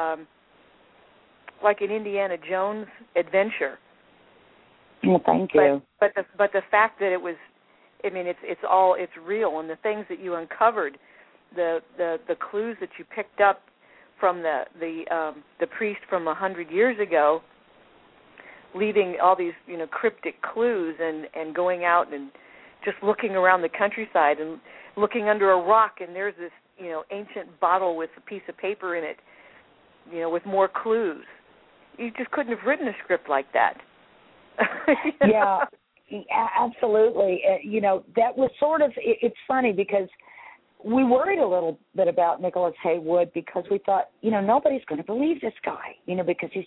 like an Indiana Jones adventure. Well, thank you. But the fact that it was, I mean, it's real, and the things that you uncovered, the clues that you picked up from the priest from 100 years ago, leaving all these cryptic clues and going out and just looking around the countryside and looking under a rock, and there's this ancient bottle with a piece of paper in it, with more clues. You just couldn't have written a script like that. Yeah, absolutely. That was sort of, it's funny because we worried a little bit about Nicholas Haywood because we thought, nobody's going to believe this guy, because he's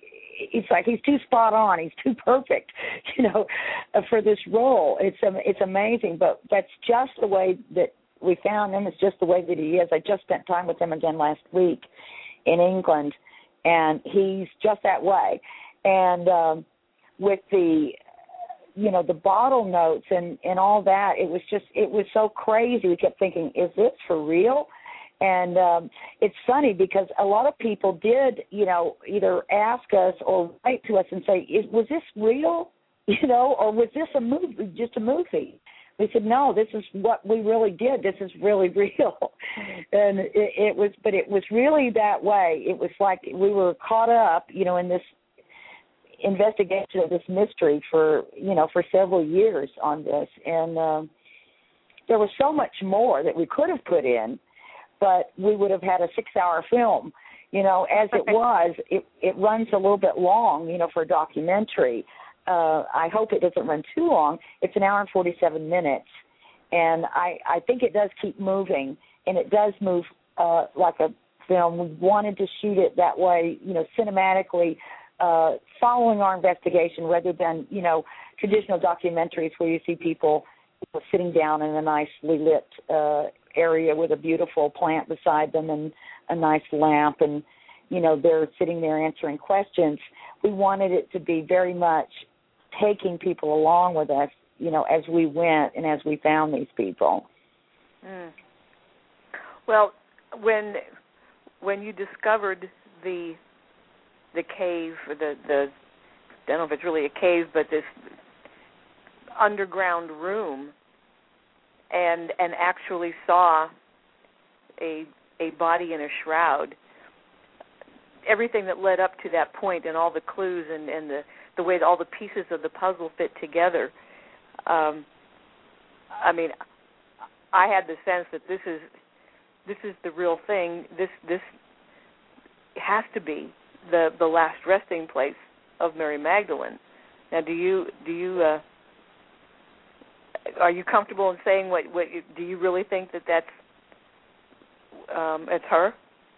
too spot on. He's too perfect, for this role. It's amazing, but that's just the way that we found him. It's just the way that he is. I just spent time with him again last week in England, and he's just that way. And with the bottle notes and all that, it was so crazy. We kept thinking, is this for real? And it's funny because a lot of people did, either ask us or write to us and say, was this real? Or was this a movie, just a movie? We said, no, this is what we really did. This is really real. And it was really that way. It was like we were caught up, in this investigation of this mystery for several years on this. And there was so much more that we could have put in, but we would have had a 6-hour film. As it was, it runs a little bit long, for a documentary. I hope it doesn't run too long. It's 1 hour and 47 minutes. And I think it does keep moving, and it does move like a film. We wanted to shoot it that way, cinematically, following our investigation rather than, traditional documentaries where you see people sitting down in a nicely lit area with a beautiful plant beside them and a nice lamp, and, they're sitting there answering questions. We wanted it to be very much taking people along with us, as we went and as we found these people. Mm. Well, when you discovered the cave, or the I don't know if it's really a cave, but this underground room, and actually saw a body in a shroud, everything that led up to that point and all the clues and the way that all the pieces of the puzzle fit together, I mean, I had the sense that this is the real thing. This has to be the last resting place of Mary Magdalene. Now, do you are you comfortable in saying what do you really think that's it's her?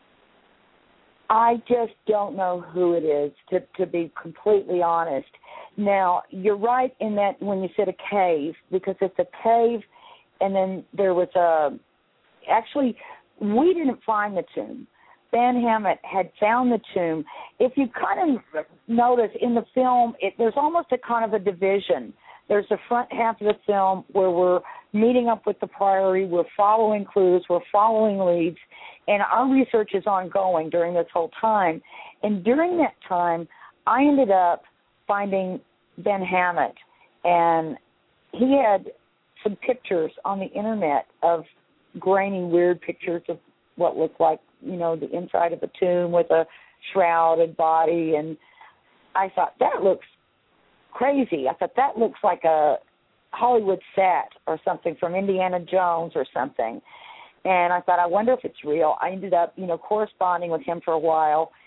I just don't know who it is, to be completely honest. Now, you're right in that when you said a cave, because it's a cave, and then there was actually, we didn't find the tomb. Van Hammett had found the tomb. If you kind of notice in the film, there's almost a kind of a division. There's the front half of the film where we're meeting up with the Priory, we're following clues, we're following leads, and our research is ongoing during this whole time. And during that time, I ended up finding Van Hammett, and he had some pictures on the internet of grainy, weird pictures of what looked like, the inside of a tomb with a shrouded body, and I thought, that looks crazy. I thought, that looks like a Hollywood set or something from Indiana Jones or something. And I thought, I wonder if it's real. I ended up, corresponding with him for a while,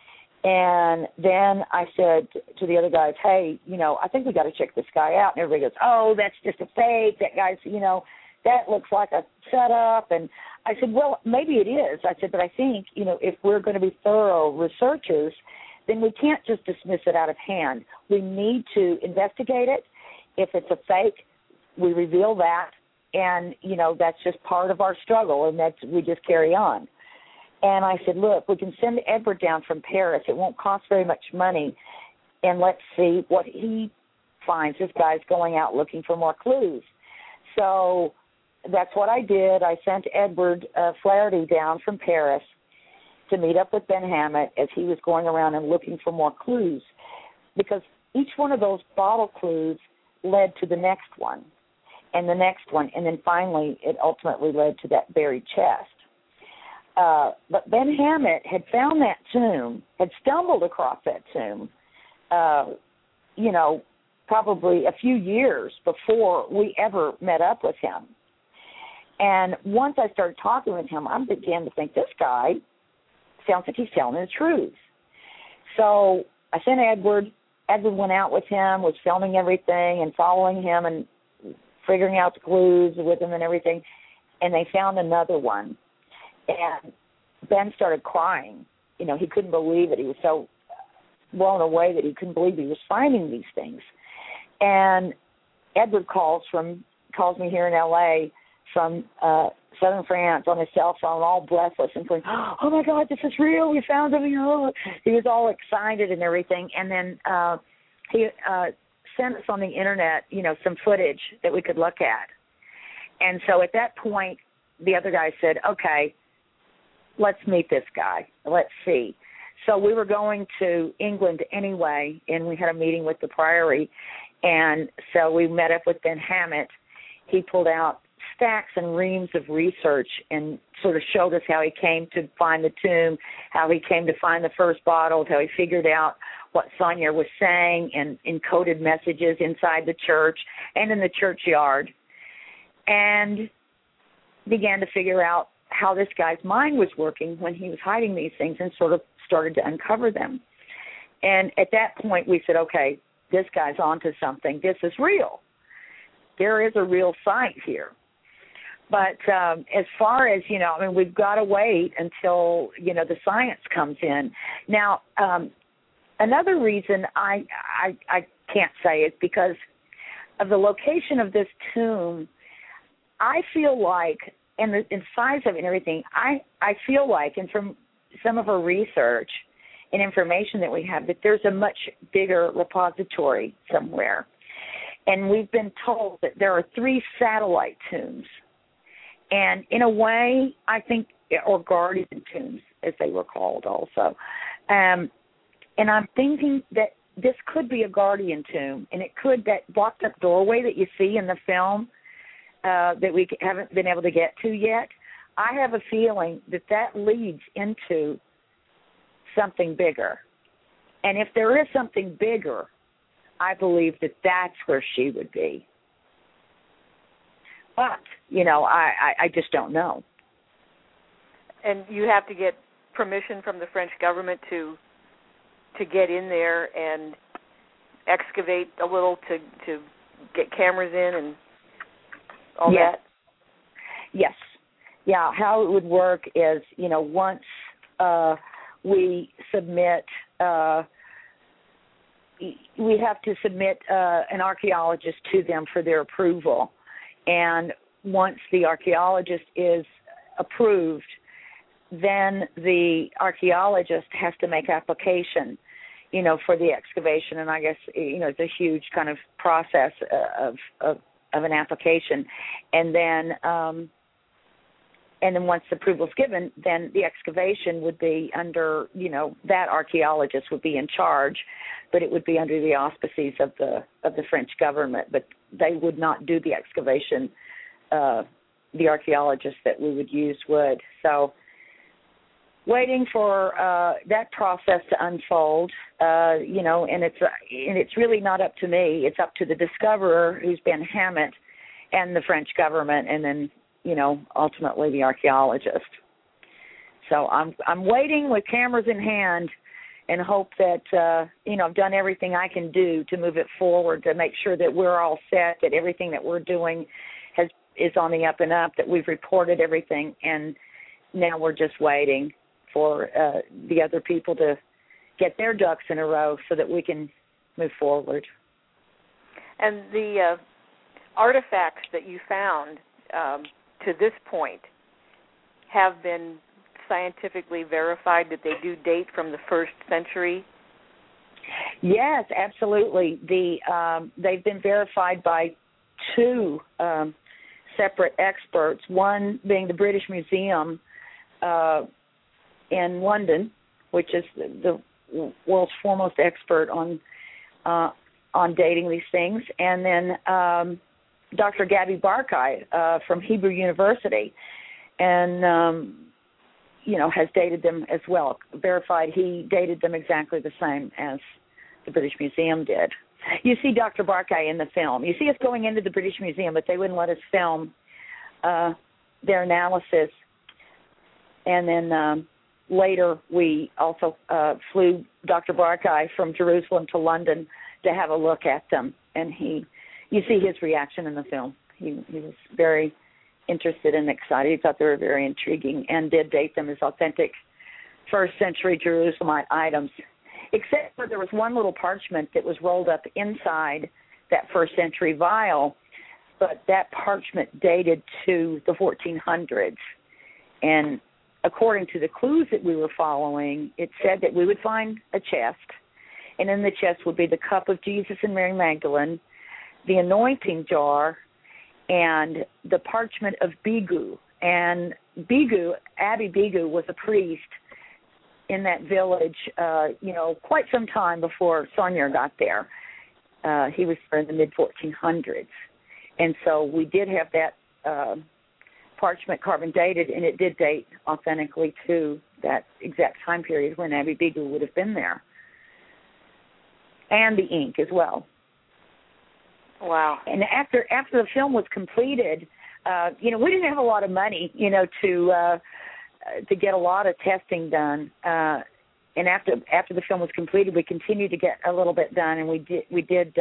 And then I said to the other guys, hey, I think we got to check this guy out. And everybody goes, oh, that's just a fake. That guy's, that looks like a setup. And I said, well, maybe it is. I said, but I think, if we're going to be thorough researchers, then we can't just dismiss it out of hand. We need to investigate it. If it's a fake, we reveal that. And, that's just part of our struggle, and we just carry on. And I said, look, we can send Edward down from Paris. It won't cost very much money. And let's see what he finds. This guy's going out looking for more clues. So that's what I did. I sent Edward Flaherty down from Paris to meet up with Ben Hammett as he was going around and looking for more clues, because each one of those bottle clues led to the next one and the next one, and then finally it ultimately led to that buried chest. But Ben Hammett had found that tomb, had stumbled across that tomb, probably a few years before we ever met up with him. And once I started talking with him, I began to think, this guy sounds like he's telling the truth. So I sent Edward. Edward went out with him, was filming everything and following him and figuring out the clues with him and everything. And they found another one. And Ben started crying. He couldn't believe it. He was so blown away that he couldn't believe he was finding these things. And Edward calls me here in L.A. from southern France on his cell phone, all breathless and going, oh, my God, this is real. We found him. He was all excited and everything. And then he sent us on the Internet, some footage that we could look at. And so at that point, the other guy said, okay, let's meet this guy. Let's see. So we were going to England anyway, and we had a meeting with the Priory. And so we met up with Ben Hammett. He pulled out stacks and reams of research and sort of showed us how he came to find the tomb, how he came to find the first bottles, how he figured out what Sonia was saying and encoded messages inside the church and in the churchyard, and began to figure out how this guy's mind was working when he was hiding these things, and sort of started to uncover them. And at that point we said, okay, this guy's onto something. This is real. There is a real site here. But as far as, we've got to wait until, the science comes in. Now, another reason I can't say is because of the location of this tomb. I feel like, and the size of it and everything, I feel like, and from some of our research and information that we have, that there's a much bigger repository somewhere. And we've been told that there are 3 satellite tombs. And in a way, I think, or guardian tombs, as they were called also. And I'm thinking that this could be a guardian tomb, and it could, that blocked up doorway that you see in the film that we haven't been able to get to yet, I have a feeling that leads into something bigger. And if there is something bigger, I believe that that's where she would be. But, I just don't know. And you have to get permission from the French government to get in there and excavate a little, to get cameras in and all that? Yes. Yeah, how it would work is, once we submit, we have to submit an archaeologist to them for their approval. And once the archaeologist is approved, then the archaeologist has to make application, for the excavation. And I guess, it's a huge kind of process of an application. And then once the approval is given, then the excavation would be under, that archaeologist would be in charge, but it would be under the auspices of the French government. But they would not do the excavation. The archaeologist that we would use would. So waiting for that process to unfold, and it's really not up to me. It's up to the discoverer, who's Ben Hammett, and the French government, and then, ultimately the archaeologist. So I'm waiting with cameras in hand and hope that, I've done everything I can do to move it forward, to make sure that we're all set, that everything that we're doing is on the up and up, that we've reported everything, and now we're just waiting for the other people to get their ducks in a row so that we can move forward. And the artifacts that you found to this point have been scientifically verified that they do date from the 1st century? Yes, absolutely. They've been verified by 2 separate experts, one being the British Museum in London, which is the world's foremost expert on dating these things, and then Dr. Gabby Barkay from Hebrew University, and has dated them as well, verified he dated them exactly the same as the British Museum did. You see Dr. Barkay in the film. You see us going into the British Museum, but they wouldn't let us film their analysis. And then later we also flew Dr. Barkay from Jerusalem to London to have a look at them. And you see his reaction in the film. He was very interested and excited. He thought they were very intriguing and did date them as authentic 1st century Jerusalemite items, except for there was one little parchment that was rolled up inside that 1st century vial, but that parchment dated to the 1400s. And according to the clues that we were following, it said that we would find a chest, and in the chest would be the cup of Jesus and Mary Magdalene, the anointing jar, and the parchment of Bigu. And Abby Bigu was a priest in that village, quite some time before Sonia got there. He was there in the mid-1400s. And so we did have that parchment carbon dated, and it did date authentically to that exact time period when Abby Bigu would have been there. And the ink as well. Wow. And after the film was completed, we didn't have a lot of money, to get a lot of testing done. And after the film was completed, we continued to get a little bit done, and we did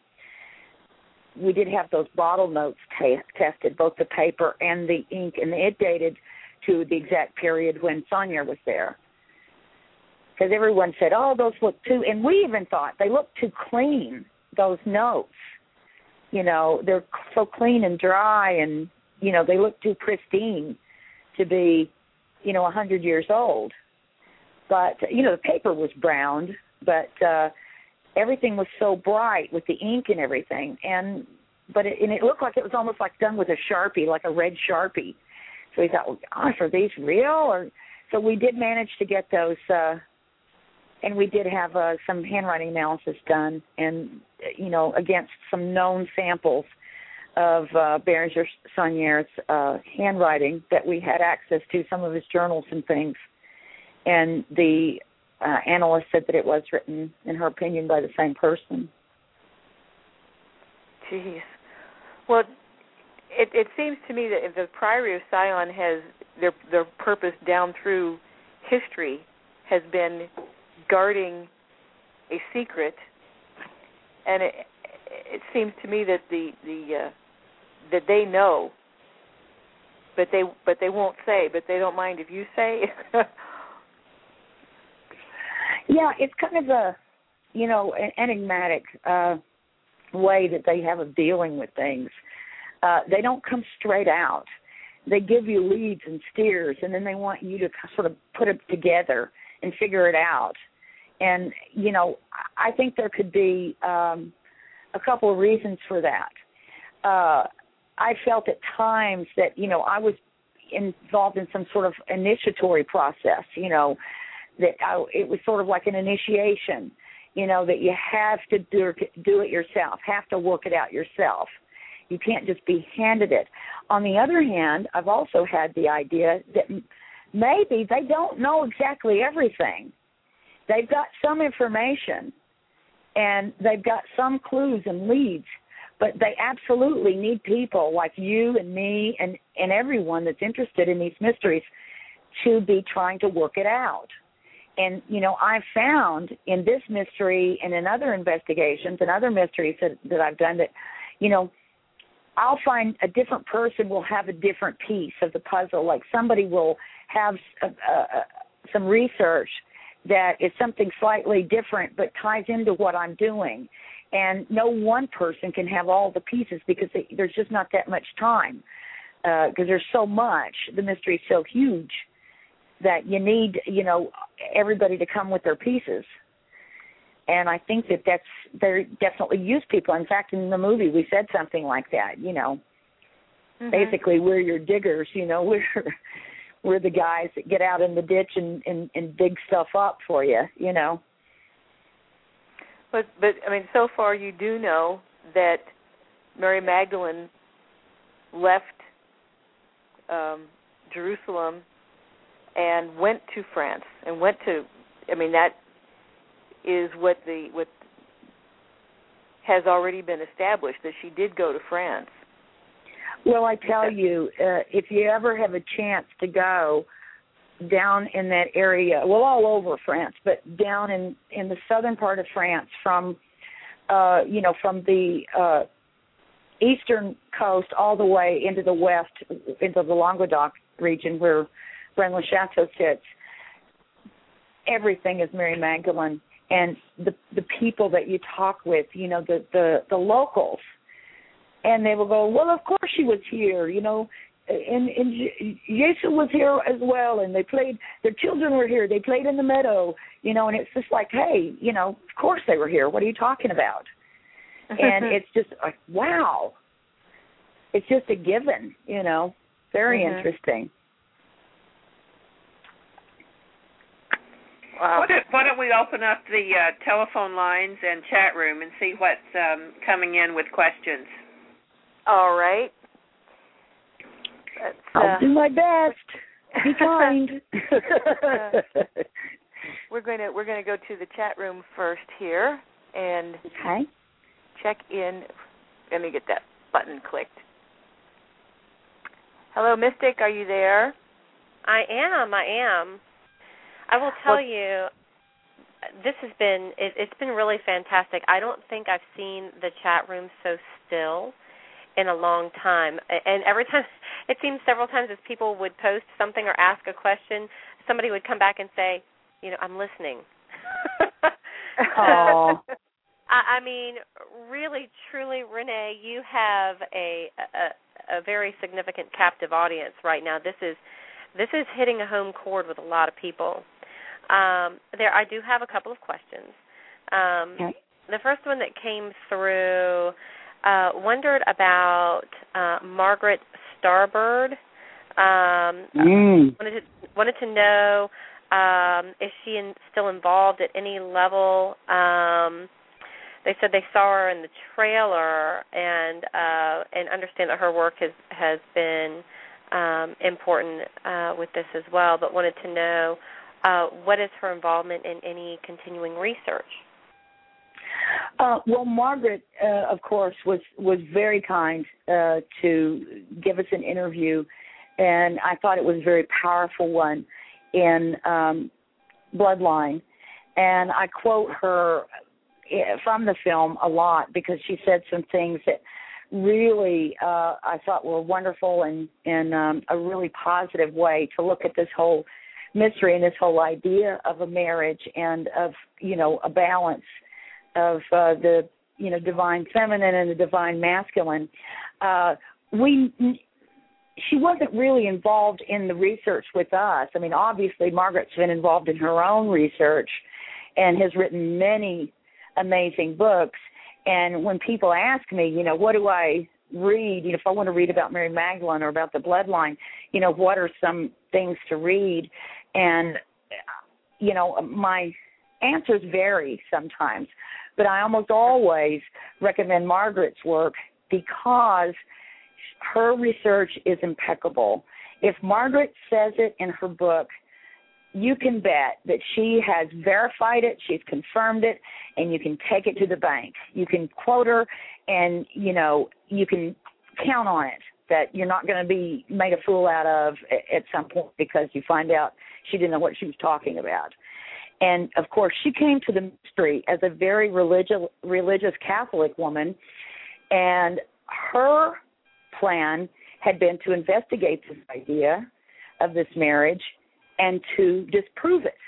have those bottle notes tested, both the paper and the ink, and it dated to the exact period when Sonia was there. Because everyone said, "Oh, those look too," and we even thought they looked too clean. Those notes. They're so clean and dry, and, they look too pristine to be, 100 years old. But, the paper was browned, but everything was so bright with the ink and everything. And it looked like it was almost like done with a Sharpie, like a red Sharpie. So we thought, well, gosh, are these real? So we did manage to get those, and we did have some handwriting analysis done, and, against some known samples of Bérenger Saunier's handwriting that we had access to, some of his journals and things. And the analyst said that it was written, in her opinion, by the same person. Jeez. Well, it seems to me that if the Priory of Sion has their purpose down through history has been guarding a secret, and it seems to me that that they know, but they won't say, but they don't mind if you say. Yeah, it's kind of an enigmatic way that they have of dealing with things. They don't come straight out. They give you leads and steers, and then they want you to sort of put it together and figure it out. And, I think there could be a couple of reasons for that. I felt at times that, I was involved in some sort of initiatory process, it was sort of like an initiation, that you have to do it yourself, have to work it out yourself. You can't just be handed it. On the other hand, I've also had the idea that maybe they don't know exactly everything. They've got some information, and they've got some clues and leads, but they absolutely need people like you and me and everyone that's interested in these mysteries to be trying to work it out. And, I've found in this mystery and in other investigations and other mysteries that I've done that, I'll find a different person will have a different piece of the puzzle. Like somebody will have some research that is something slightly different but ties into what I'm doing. And no one person can have all the pieces because there's just not that much time because there's so much. The mystery is so huge that you need, everybody to come with their pieces. And I think they definitely use people. In fact, in the movie, we said something like that, Mm-hmm. Basically, we're your diggers, we're the guys that get out in the ditch and dig stuff up for you, But I mean, so far you do know that Mary Magdalene left Jerusalem and went to France and that is what has already been established, that she did go to France. Well, I tell you, if you ever have a chance to go down in that area, well, all over France, but down in the southern part of France from the eastern coast all the way into the west, into the Languedoc region where Braine-le-Château sits, everything is Mary Magdalene. And the people that you talk with, the locals, and they will go, well, of course she was here, and Jesus was here as well, and they played, their children were here, they played in the meadow, and it's just like, hey, of course they were here. What are you talking about? And it's just like, wow. It's just a given, very interesting. Wow. Why don't we open up the telephone lines and chat room and see what's coming in with questions? All right. I'll do my best. Be kind. We're going to go to the chat room first here and check in. Let me get that button clicked. Hello, Mystic. Are you there? I am. I will tell you, this has been, it's been really fantastic. I don't think I've seen the chat room so still in a long time. And every time, it seems several times as people would post something or ask a question, somebody would come back and say, I'm listening. Oh. I mean, really, truly, Renee, you have a very significant captive audience right now. This is hitting a home chord with a lot of people. I do have a couple of questions. The first one that came through wondered about Margaret Starbird. Wanted to know is she still involved at any level? They said they saw her in the trailer and understand that her work has been important with this as well, but wanted to know what is her involvement in any continuing research? Well, Margaret, of course, was very kind to give us an interview, and I thought it was a very powerful one in Bloodline. And I quote her from the film a lot because she said some things that really I thought were wonderful and in a really positive way to look at this whole mystery and this whole idea of a marriage and of, a balance of the, divine feminine and the divine masculine. She wasn't really involved in the research with us. I mean, obviously Margaret's been involved in her own research and has written many amazing books. And when people ask me, what do I read, if I want to read about Mary Magdalene or about the Bloodline, what are some things to read? And, my answers vary sometimes, but I almost always recommend Margaret's work because her research is impeccable. If Margaret says it in her book, you can bet that she has verified it, she's confirmed it, and you can take it to the bank. You can quote her, and, you can count on it that you're not going to be made a fool out of at some point because you find out she didn't know what she was talking about. And, of course, she came to the mystery as a very religious Catholic woman, and her plan had been to investigate this idea of this marriage and to disprove it.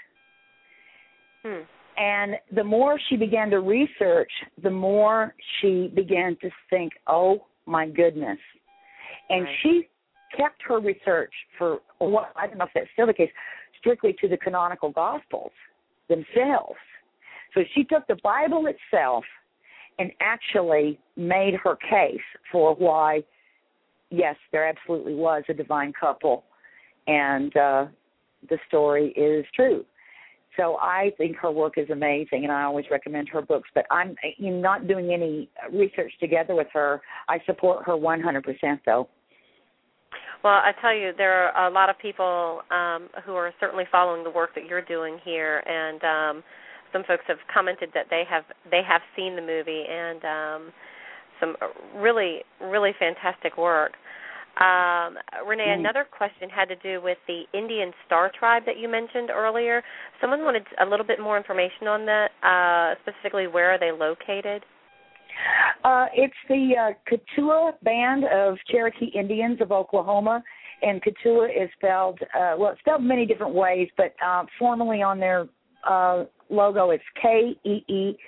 And the more she began to research, the more she began to think, oh, my goodness. And she kept her research for, well, I don't know if that's still the case, strictly to the canonical Gospels themselves. So she took the Bible itself and actually made her case for why, yes, there absolutely was a divine couple, and the story is true. So I think her work is amazing, and I always recommend her books. But I'm not doing any research together with her. I support her 100%, though. Well, I tell you, there are a lot of people who are certainly following the work that you're doing here, and some folks have commented that they have seen the movie, and some really, really fantastic work. Renee, another question had to do with the Indian Star Tribe that you mentioned earlier. Someone wanted a little bit more information on that, specifically where are they located? It's the Keetoowah Band of Cherokee Indians of Oklahoma, and Keetoowah is spelled, it's spelled many different ways, but formally on their logo it's Keetowah,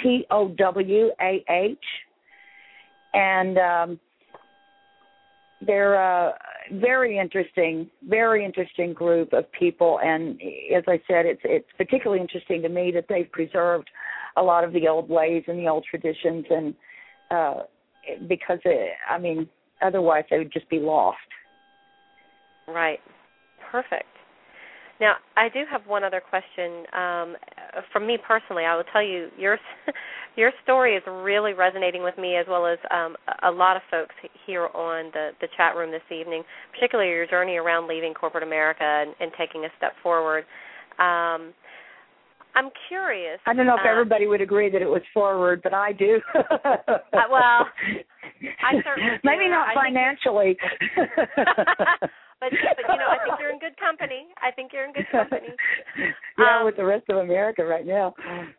and they're a very interesting group of people, and as I said, it's particularly interesting to me that they've preserved a lot of the old ways and the old traditions, and because otherwise they would just be lost. Right. Perfect. Now, I do have one other question. From me personally, I will tell you, your story is really resonating with me, as well as a lot of folks here on the chat room this evening, particularly your journey around leaving corporate America and taking a step forward. I'm curious. I don't know if everybody would agree that it was forward, but I do. Well, I certainly do. Maybe not financially. But I think you're in good company. Yeah, with the rest of America right now.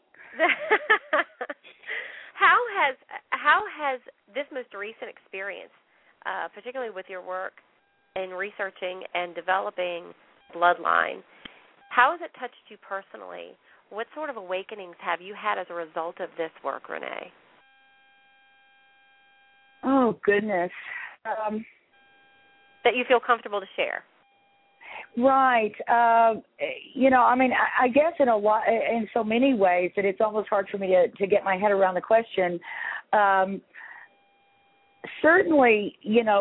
How has this most recent experience, particularly with your work in researching and developing Bloodline, how has it touched you personally? What sort of awakenings have you had as a result of this work, Renee? Oh, goodness. That you feel comfortable to share. Right. I guess in so many ways that it's almost hard for me to get my head around the question. Certainly,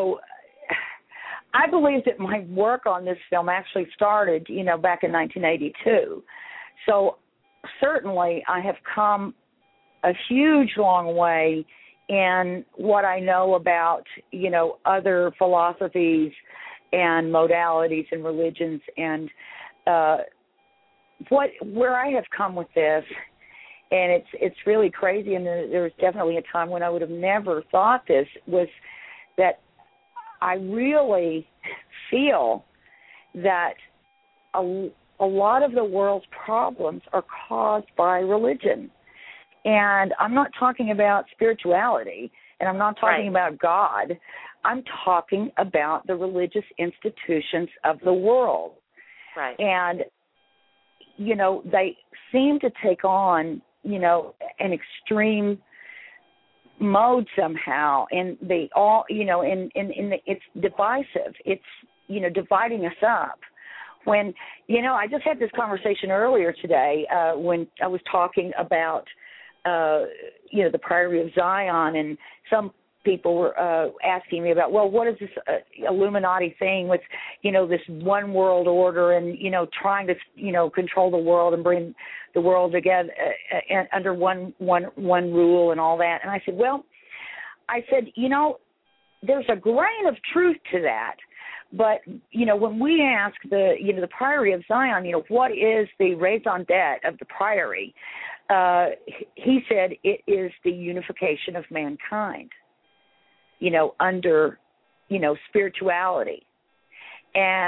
I believe that my work on this film actually started, back in 1982. So certainly I have come a huge long way in what I know about, other philosophies and modalities and religions, and where I have come with this, and it's really crazy, and there was definitely a time when I would have never thought this, was that I really feel that a lot of the world's problems are caused by religion. And I'm not talking about spirituality, and I'm not talking about God. I'm talking about the religious institutions of the world. Right. And, they seem to take on, an extreme mode somehow, and they all, it's divisive. It's, dividing us up. When, I just had this conversation earlier today when I was talking about the Priory of Zion, and some people were asking me about, well, what is this Illuminati thing with, this one world order and, trying to, control the world and bring the world together under one rule and all that. And I said, there's a grain of truth to that. But, when we ask the Priory of Zion, what is the raison d'etre of the Priory, he said it is the unification of mankind, under, spirituality. And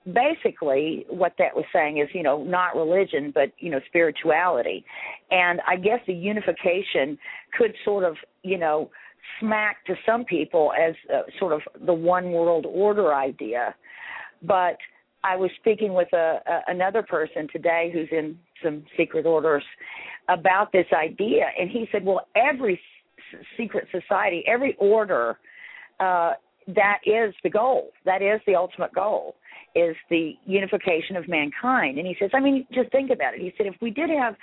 basically what that was saying is, not religion, but, spirituality. And I guess the unification could sort of, smack to some people as sort of the one world order idea. But I was speaking with another person today who's in some secret orders about this idea, and he said, well, every secret society, every order, that is the goal. That is the ultimate goal, is the unification of mankind. And he says, just think about it. He said, if we did have,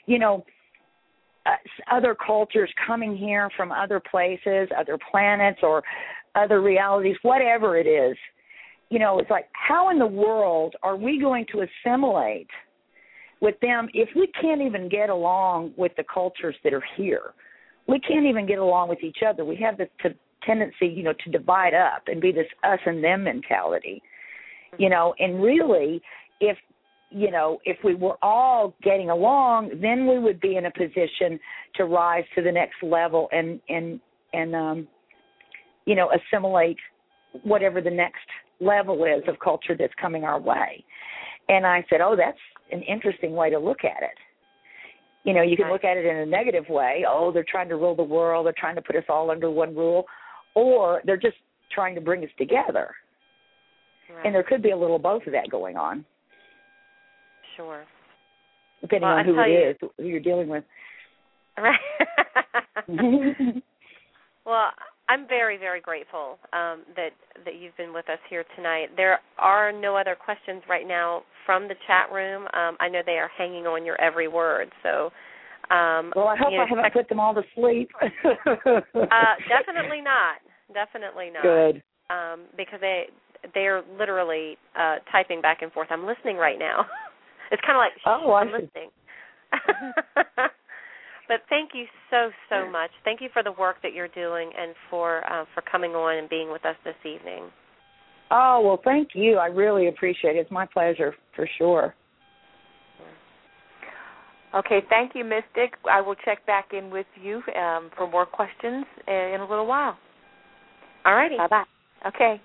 other cultures coming here from other places, other planets, or other realities, whatever it is, it's like, how in the world are we going to assimilate with them if we can't even get along with the cultures that are here? We can't even get along with each other. We have this tendency, to divide up and be this us and them mentality, and really, if we were all getting along, then we would be in a position to rise to the next level and assimilate whatever the next level is of culture that's coming our way. And I said, oh, that's an interesting way to look at it. You can look at it in a negative way. Oh, they're trying to rule the world. They're trying to put us all under one rule. Or they're just trying to bring us together. Right. And there could be a little both of that going on. Sure. Depending on who it is, who you're dealing with. Right. Well, I'm very, very grateful that you've been with us here tonight. There are no other questions right now from the chat room. I know they are hanging on your every word. So, well, I hope I haven't put them all to sleep. Definitely not. Definitely not. Good. Because they're literally typing back and forth. I'm listening right now. It's kind of like, I'm listening. But thank you so much. Thank you for the work that you're doing and for coming on and being with us this evening. Oh, well, thank you. I really appreciate it. It's my pleasure, for sure. Okay, thank you, Mystic. I will check back in with you for more questions in a little while. All righty. Bye-bye. Okay.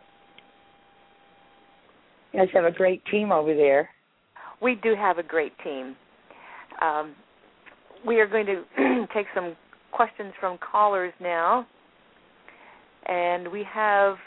You guys have a great team over there. We do have a great team. We are going to take some questions from callers now. And we have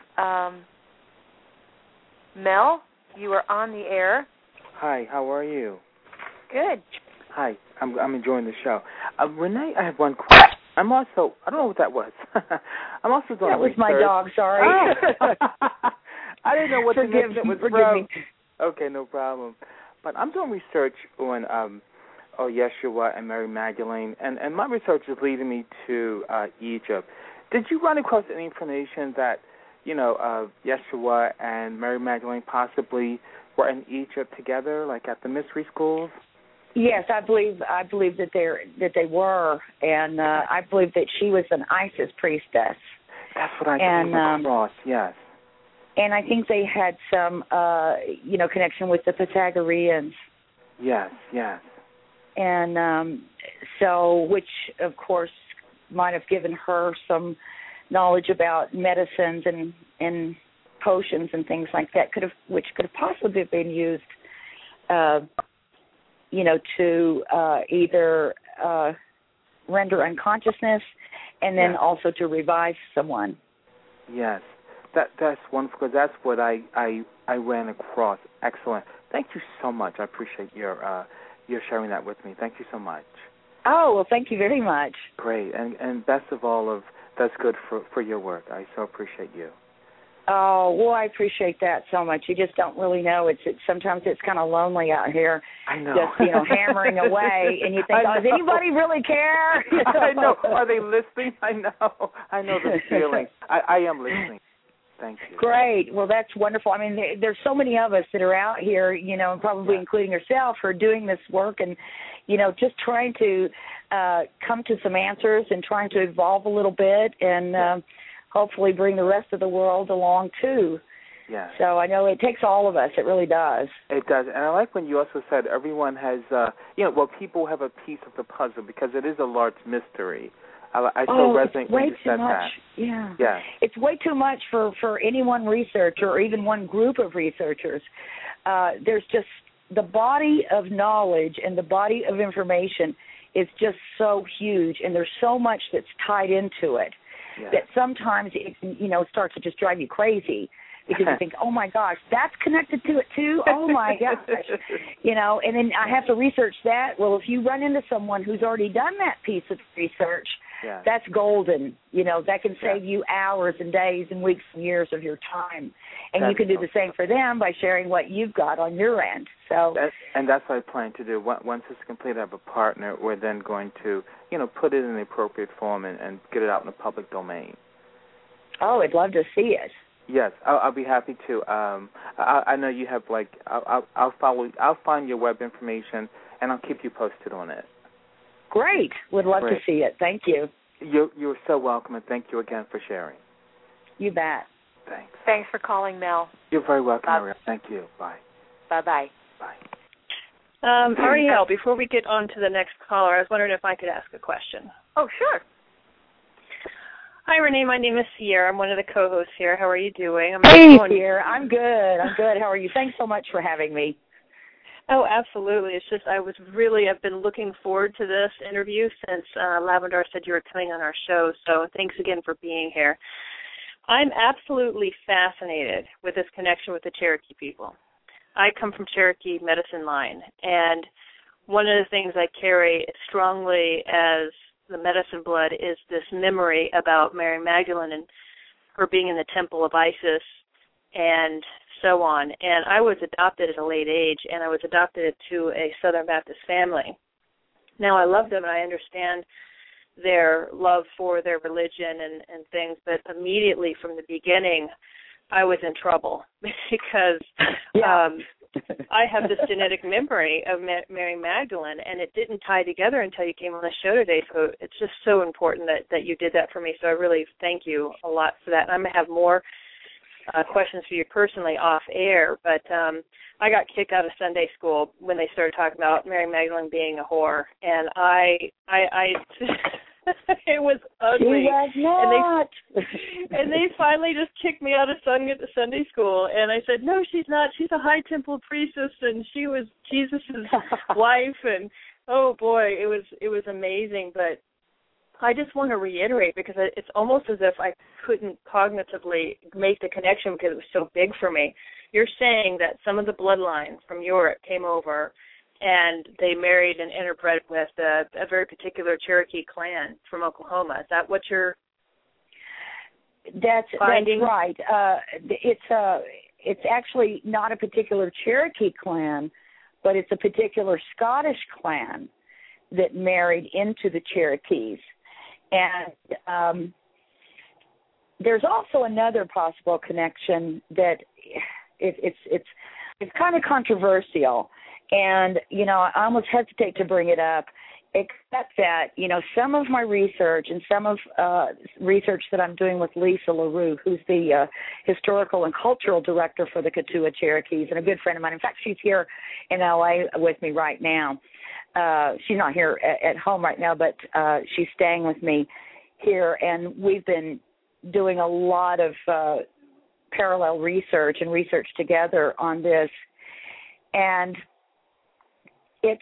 Mel. You are on the air. Hi, how are you? Good. Hi, I'm enjoying the show. Renee, I have one question. I don't know what that was. I'm also doing That was research. my dog, sorry. Oh. I didn't know what the connection was from. Forgive me. Okay, no problem. But I'm doing research on Yeshua and Mary Magdalene, and my research is leading me to Egypt. Did you run across any information that, Yeshua and Mary Magdalene possibly were in Egypt together, like at the mystery schools? Yes, I believe that they were, and I believe that she was an Isis priestess. That's what I came across. Yes. And I think they had some, connection with the Pythagoreans. Yes, yes. And so, which of course might have given her some knowledge about medicines and potions and things like that, which could have possibly been used, to either render unconsciousness and then also to revive someone. Yes, that's wonderful, because that's what I ran across. Excellent. Thank you so much. I appreciate your sharing that with me. Thank you so much. Oh, well, thank you very much. Great, and best of all, that's good for your work. I so appreciate you. Oh, well, I appreciate that so much. You just don't really know. Sometimes it's kind of lonely out here. I know. Just, hammering away, and you think, does anybody really care? I know. Are they listening? I know the feeling. I am listening. Thank you. Great. Well, that's wonderful. I mean, there's so many of us that are out here, and probably including yourself, who are doing this work and, just trying to come to some answers and trying to evolve a little bit and hopefully bring the rest of the world along, too. Yeah. So I know it takes all of us. It really does. It does. And I like when you also said everyone has, people have a piece of the puzzle, because it is a large mystery I so resonate when you said much. that. Yeah. Yeah. It's way too much for any one researcher or even one group of researchers. There's just the body of knowledge and the body of information is just so huge, and there's so much that's tied into it that sometimes it starts to just drive you crazy because you think, oh my gosh, that's connected to it too. Oh my gosh, and then I have to research that. Well, if you run into someone who's already done that piece of research, that's golden. That can save you hours and days and weeks and years of your time. And you can do the same for them by sharing what you've got on your end. So, that's what I plan to do. Once it's complete, I have a partner. We're then going to, put it in the appropriate form and get it out in the public domain. Oh, I'd love to see it. Yes, I'll be happy to. I know you have I'll find your web information and I'll keep you posted on it. Great, would love to see it. Thank you. You're so welcome, and thank you again for sharing. You bet. Thanks. Thanks for calling, Mel. You're very welcome, Ariel. Thank you. Bye. Bye-bye. Bye. Ariel, before we get on to the next caller, I was wondering if I could ask a question. Oh, sure. Hi, Renee. My name is Sierra. I'm one of the co-hosts here. How are you doing? Hey, Sierra. I'm good. How are you? Thanks so much for having me. Oh, absolutely. It's just I've been looking forward to this interview since Lavendar said you were coming on our show, so thanks again for being here. I'm absolutely fascinated with this connection with the Cherokee people. I come from Cherokee medicine line, and one of the things I carry strongly as the medicine blood is this memory about Mary Magdalene and her being in the temple of Isis and so on. And I was adopted at a late age, and I was adopted to a Southern Baptist family. Now, I love them, and I understand their love for their religion and things, but immediately from the beginning, I was in trouble because I have this genetic memory of Mary Magdalene, and it didn't tie together until you came on the show today, so it's just so important that you did that for me, so I really thank you a lot for that. And I'm going to have more questions for you personally off air, but I got kicked out of Sunday school when they started talking about Mary Magdalene being a whore, and I it was ugly. She was not. And they finally just kicked me out of Sunday school, and I said, no, she's not. She's a high temple priestess, and she was Jesus' wife, and oh boy, it was amazing. But I just want to reiterate, because it's almost as if I couldn't cognitively make the connection because it was so big for me. You're saying that some of the bloodline from Europe came over and they married and interbred with a very particular Cherokee clan from Oklahoma. Is that what you're finding? That's right. It's actually not a particular Cherokee clan, but it's a particular Scottish clan that married into the Cherokees. And there's also another possible connection that it's kind of controversial. And, I almost hesitate to bring it up, except that, some of my research and some of research that I'm doing with Lisa LaRue, who's the historical and cultural director for the Katua Cherokees and a good friend of mine. In fact, she's here in L.A. with me right now. She's not here at home right now, but she's staying with me here, and we've been doing a lot of parallel research and research together on this. And it's,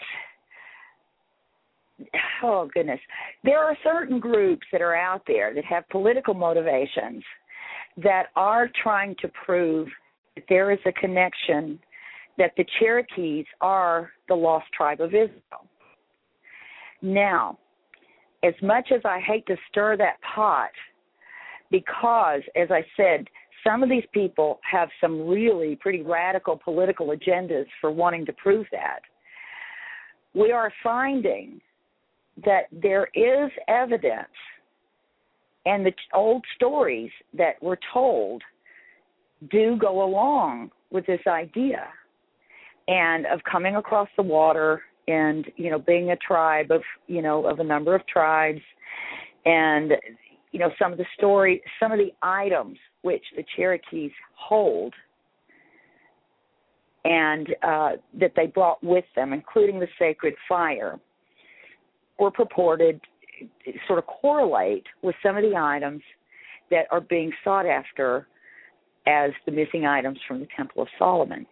oh goodness, there are certain groups that are out there that have political motivations that are trying to prove that there is a connection, that the Cherokees are the lost tribe of Israel. Now, as much as I hate to stir that pot, because, as I said, some of these people have some really pretty radical political agendas for wanting to prove that, we are finding that there is evidence, and the old stories that were told do go along with this idea, and of coming across the water and, being a tribe of, of a number of tribes, and, some of the items which the Cherokees hold and that they brought with them, including the sacred fire, were purported sort of correlate with some of the items that are being sought after as the missing items from the Temple of Solomon.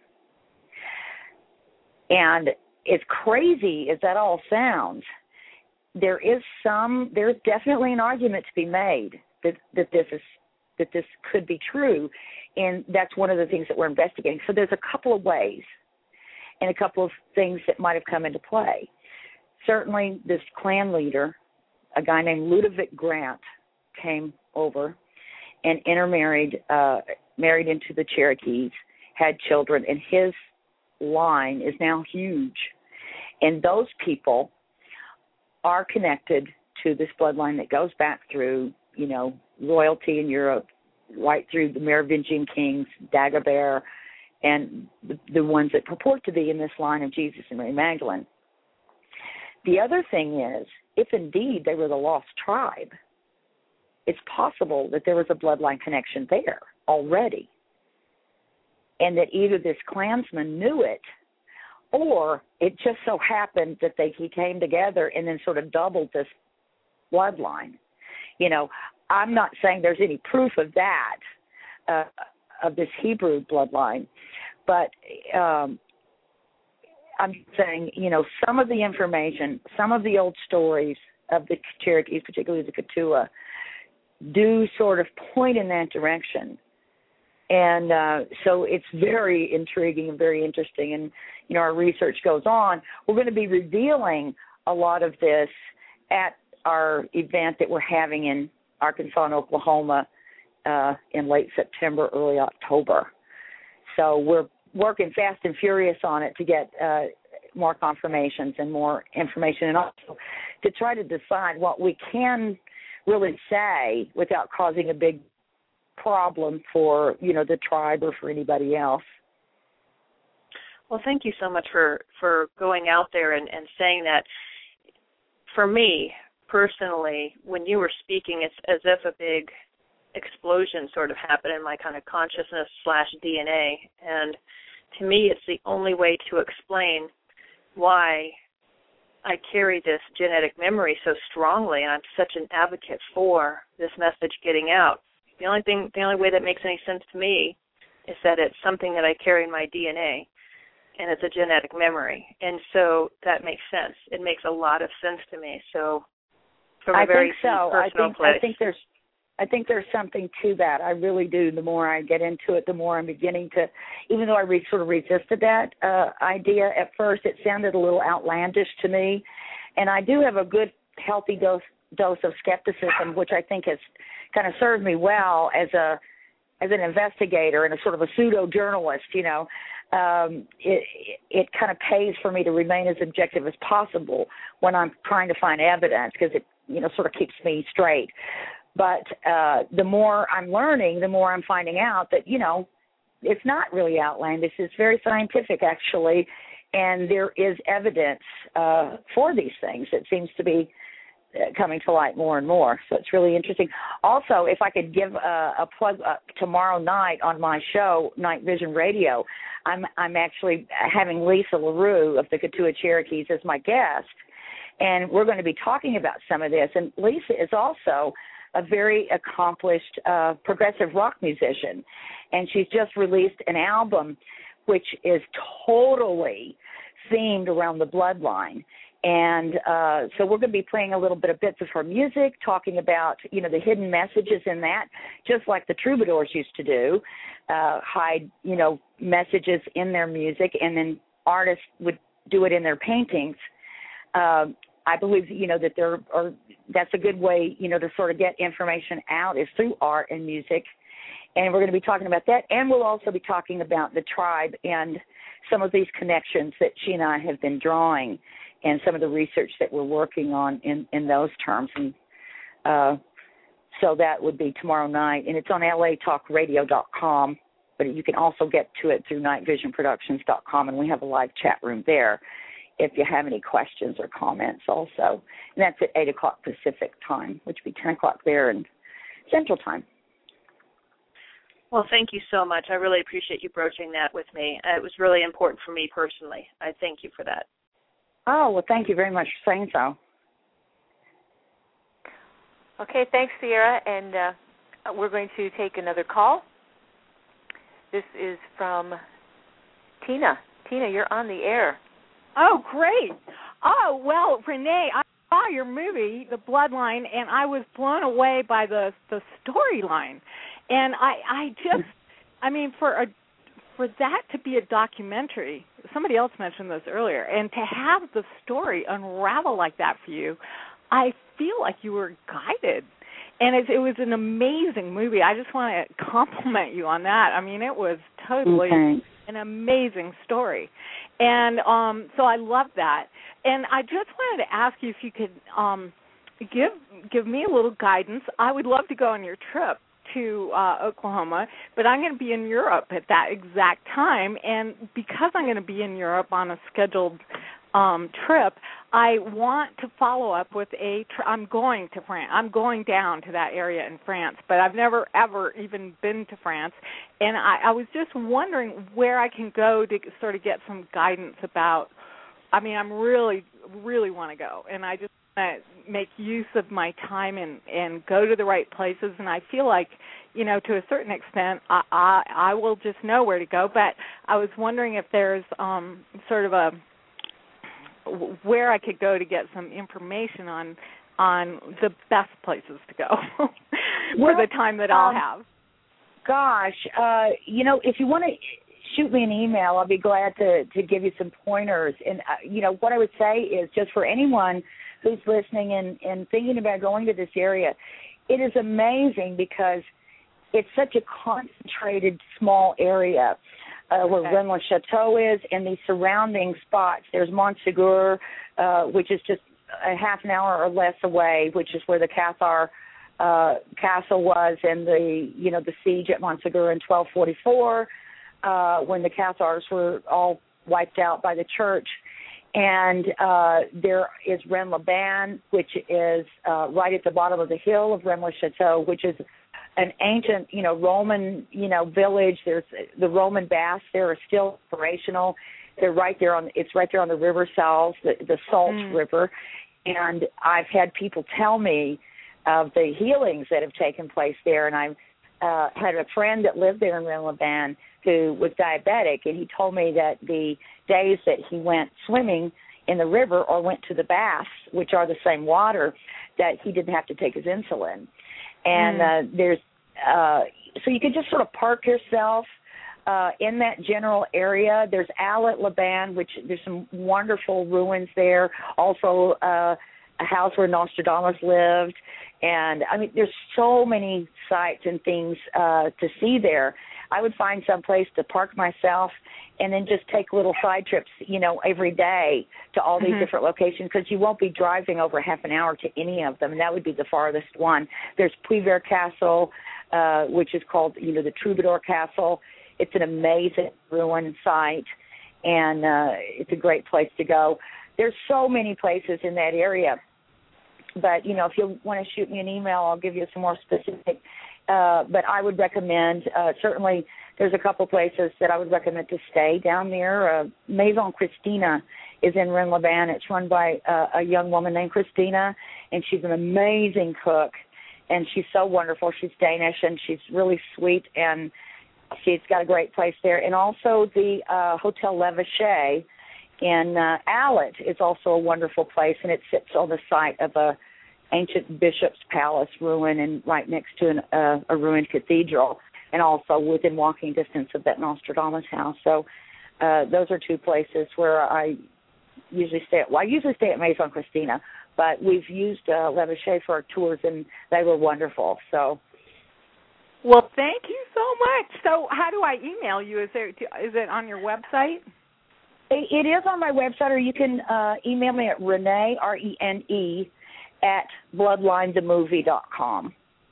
And as crazy as that all sounds, there's definitely an argument to be made that this could be true, and that's one of the things that we're investigating. So there's a couple of ways and a couple of things that might have come into play. Certainly this Klan leader, a guy named Ludovic Grant, came over and intermarried, married into the Cherokees, had children, and his line is now huge. And those people are connected to this bloodline that goes back through, royalty in Europe, right through the Merovingian kings, Dagobert, and the ones that purport to be in this line of Jesus and Mary Magdalene. The other thing is, if indeed they were the lost tribe, it's possible that there was a bloodline connection there already, and that either this Klansman knew it, or it just so happened that he came together and then sort of doubled this bloodline. I'm not saying there's any proof of that, of this Hebrew bloodline, but I'm saying, some of the information, some of the old stories of the Cherokees, particularly the Ketua, do sort of point in that direction. And so it's very intriguing and very interesting. And, our research goes on. We're going to be revealing a lot of this at our event that we're having in Arkansas and Oklahoma in late September, early October. So we're working fast and furious on it to get more confirmations and more information, and also to try to decide what we can really say without causing a big problem for, the tribe or for anybody else. Well, thank you so much for going out there and saying that. For me, personally, when you were speaking, it's as if a big explosion sort of happened in my kind of consciousness / DNA. And to me, it's the only way to explain why I carry this genetic memory so strongly, and I'm such an advocate for this message getting out. The only way that makes any sense to me is that it's something that I carry in my DNA, and it's a genetic memory. And so that makes sense. It makes a lot of sense to me. So from a very personal place. I think there's something to that. I really do. The more I get into it, the more I'm beginning to, even though I sort of resisted that idea at first, it sounded a little outlandish to me. And I do have a good, healthy dose of skepticism, which I think has kind of served me well as an investigator and a sort of a pseudo-journalist, It kind of pays for me to remain as objective as possible when I'm trying to find evidence, because it, sort of keeps me straight. But the more I'm learning, the more I'm finding out that, it's not really outlandish. It's very scientific, actually, and there is evidence for these things. It seems to be coming to light more and more. So it's really interesting. Also, if I could give a plug tomorrow night on my show, Night Vision Radio, I'm actually having Lisa LaRue of the Ketua Cherokees as my guest, and we're going to be talking about some of this. And Lisa is also a very accomplished progressive rock musician, and she's just released an album which is totally themed around the bloodline. And so we're going to be playing a little bit of bits of her music, talking about, the hidden messages in that, just like the troubadours used to do, hide, messages in their music, and then artists would do it in their paintings. I believe, that that's a good way, to sort of get information out is through art and music. And we're going to be talking about that. And we'll also be talking about the tribe and some of these connections that she and I have been drawing, and some of the research that we're working on in those terms. And so that would be tomorrow night. And it's on latalkradio.com, but you can also get to it through nightvisionproductions.com, and we have a live chat room there if you have any questions or comments also. And that's at 8 o'clock Pacific time, which would be 10 o'clock there in Central Time. Well, thank you so much. I really appreciate you broaching that with me. It was really important for me personally. I thank you for that. Oh, well, thank you very much for saying so. Okay, thanks, Sierra, and we're going to take another call. This is from Tina. Tina, you're on the air. Oh, great. Oh, well, Renee, I saw your movie, The Bloodline, and I was blown away by the storyline. And for that to be a documentary, somebody else mentioned this earlier, and to have the story unravel like that for you, I feel like you were guided. And it was an amazing movie. I just want to compliment you on that. I mean, it was totally an amazing story. And so I love that. And I just wanted to ask you if you could give me a little guidance. I would love to go on your trip to Oklahoma, but I'm going to be in Europe at that exact time. And because I'm going to be in Europe on a scheduled trip, I want to follow up with I'm going to France. I'm going down to that area in France, but I've never, ever even been to France. And I was just wondering where I can go to sort of get some guidance about, I really, really want to go. And I just want to make use of my time and go to the right places. And I feel like, to a certain extent, I will just know where to go. But I was wondering if there's sort of where I could go to get some information on the best places to go for the time that I'll have. Gosh, if you want to shoot me an email, I'll be glad to give you some pointers. And, what I would say is just for anyone who's listening and thinking about going to this area, it is amazing because it's such a concentrated small area. Where Rennes Chateau is, and the surrounding spots. There's Montségur, which is just a half an hour or less away, which is where the Cathar castle was, and the siege at Montségur in 1244, when the Cathars were all wiped out by the church. And there is Rennes-les-Bains, which is right at the bottom of the hill of Rennes-le-Chateau, which is an ancient, Roman, village. There's the Roman baths there are still operational. They're right there it's right there on the River Salles, the Salt River. And I've had people tell me of the healings that have taken place there. And I've had a friend that lived there in Rennes-les-Bains who was diabetic, and he told me that the days that he went swimming in the river or went to the baths, which are the same water, that he didn't have to take his insulin. And there's so you can just sort of park yourself in that general area. There's Alais-les-Bains, which there's some wonderful ruins there. Also a house where Nostradamus lived. And, there's so many sites and things to see there. I would find some place to park myself and then just take little side trips, every day to all these different locations, because you won't be driving over half an hour to any of them, and that would be the farthest one. There's Puy-Vert Castle, which is called, the Troubadour Castle. It's an amazing ruin site, and it's a great place to go. There's so many places in that area. But, if you want to shoot me an email, I'll give you some more specific. But I would recommend, certainly there's a couple places that I would recommend to stay down there. Maison Christina is in Rennes-les-Bains. It's run by a young woman named Christina, and she's an amazing cook. And she's so wonderful. She's Danish, and she's really sweet, and she's got a great place there. And also the Hotel L'Evêché in Alais is also a wonderful place, and it sits on the site of a ancient bishop's palace ruin and right next to a ruined cathedral, and also within walking distance of that Nostradamus house. So those are two places where I usually stay at. Well, I usually stay at Maison Christina, but we've used L'Evêché for our tours, and they were wonderful. So. Well, thank you so much. So how do I email you? Is it on your website? It is on my website, or you can email me at Renee, RENE, at bloodlinethemovie.com.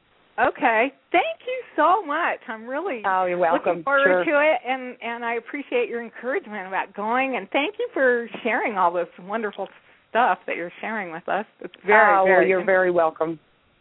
Okay. Thank you so much. I'm really you're welcome. Looking forward to it, and I appreciate your encouragement about going, and thank you for sharing all this wonderful stuff that you're sharing with us. It's very you're very welcome.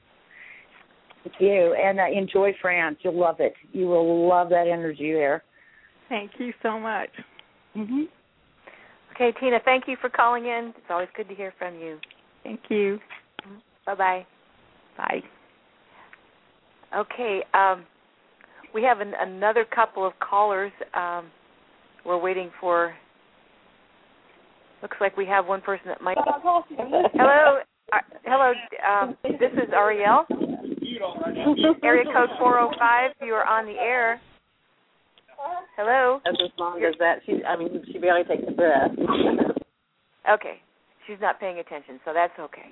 Thank you, and enjoy France. You'll love it. You will love that energy there. Thank you so much. Mm-hmm. Okay, Tina, thank you for calling in. It's always good to hear from you. Thank you. Bye-bye. Bye. Okay. We have another couple of callers. We're waiting for. Looks like we have one person that might. Hello. Hello. This is Ariel. Area code 405. You are on the air. Hello. As long as that, she barely takes a breath. Okay. She's not paying attention, so that's okay.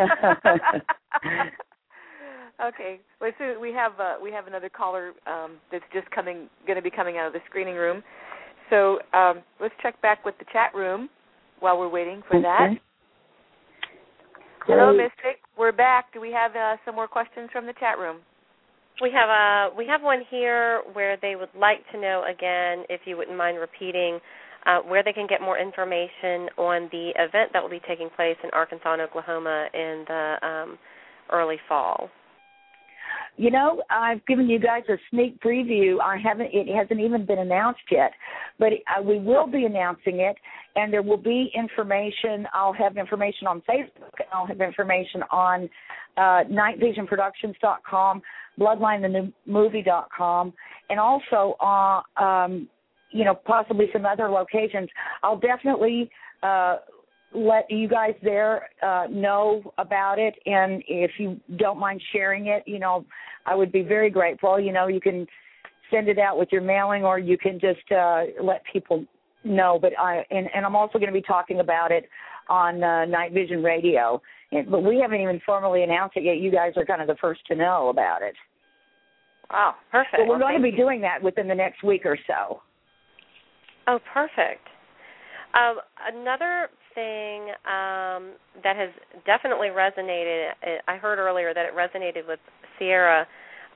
Okay. Well, so we have another caller that's just going to be coming out of the screening room. So let's check back with the chat room while we're waiting for that. Hello, Mystic. We're back. Do we have some more questions from the chat room? We have one here where they would like to know again, if you wouldn't mind repeating, where they can get more information on the event that will be taking place in Arkansas and Oklahoma in the early fall. You know, I've given you guys a sneak preview. It hasn't even been announced yet, but we will be announcing it, and there will be information. I'll have information on Facebook, and I'll have information on nightvisionproductions.com, bloodlinethemovie.com, and also possibly some other locations. I'll definitely let you guys there know about it, and if you don't mind sharing it, I would be very grateful. You can send it out with your mailing, or you can just let people know. But I'm also going to be talking about it on Night Vision Radio, but we haven't even formally announced it yet. You guys are kind of the first to know about it. Wow, perfect. So we're going to be doing that within the next week or so. Oh, perfect. Another thing that has definitely resonated, I heard earlier that it resonated with Sierra,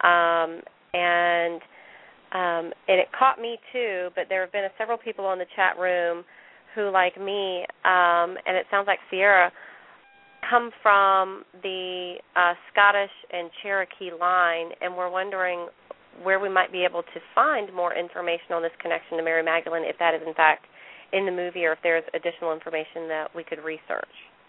and it caught me too, but there have been several people on the chat room who, like me, and it sounds like Sierra, come from the Scottish and Cherokee line, and we're wondering where we might be able to find more information on this connection to Mary Magdalene, if that is in fact in the movie, or if there's additional information that we could research.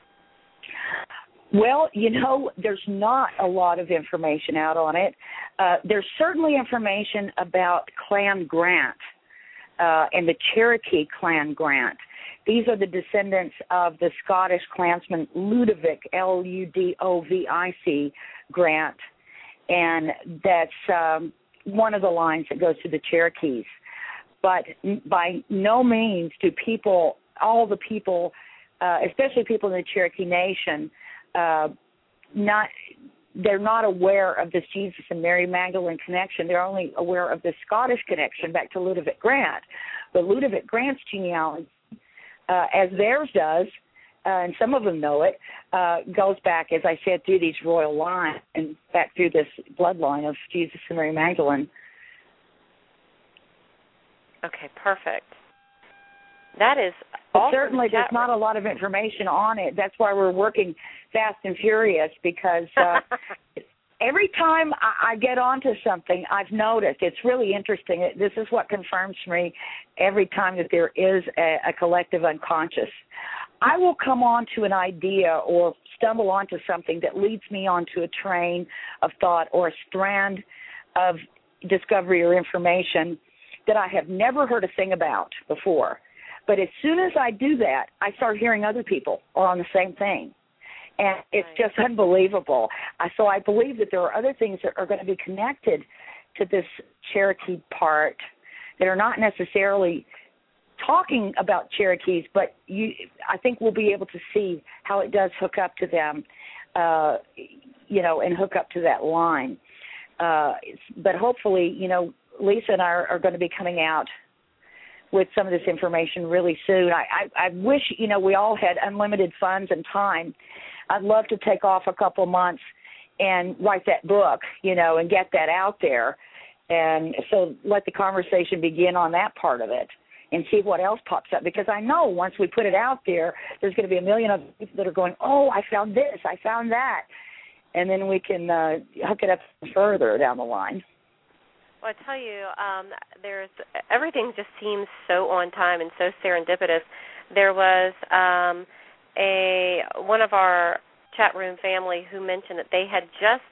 Well, there's not a lot of information out on it. There's certainly information about Clan Grant and the Cherokee Clan Grant. These are the descendants of the Scottish clansman Ludovic, Ludovic Grant, and that's one of the lines that goes to the Cherokees. But by no means do all the people, especially people in the Cherokee Nation, they're not aware of this Jesus and Mary Magdalene connection. They're only aware of the Scottish connection back to Ludovic Grant. But Ludovic Grant's genealogy, as theirs does, and some of them know it, goes back, as I said, through these royal lines and back through this bloodline of Jesus and Mary Magdalene. Okay, perfect. That is awesome. Certainly there's not a lot of information on it. That's why we're working fast and furious, because every time I get onto something, I've noticed, it's really interesting. This is what confirms for me every time that there is a collective unconscious. I will come onto an idea or stumble onto something that leads me onto a train of thought or a strand of discovery or information that I have never heard a thing about before. But as soon as I do that, I start hearing other people are on the same thing. And it's just unbelievable. So I believe that there are other things that are going to be connected to this Cherokee part that are not necessarily talking about Cherokees, but I think we'll be able to see how it does hook up to them, and hook up to that line. But hopefully, Lisa and I are going to be coming out with some of this information really soon. I wish, we all had unlimited funds and time. I'd love to take off a couple months and write that book, and get that out there. And so let the conversation begin on that part of it and see what else pops up. Because I know once we put it out there, there's going to be a million other people that are going, oh, I found this, I found that. And then we can hook it up further down the line. Well, I tell you, everything just seems so on time and so serendipitous. There was one of our chat room family who mentioned that they had just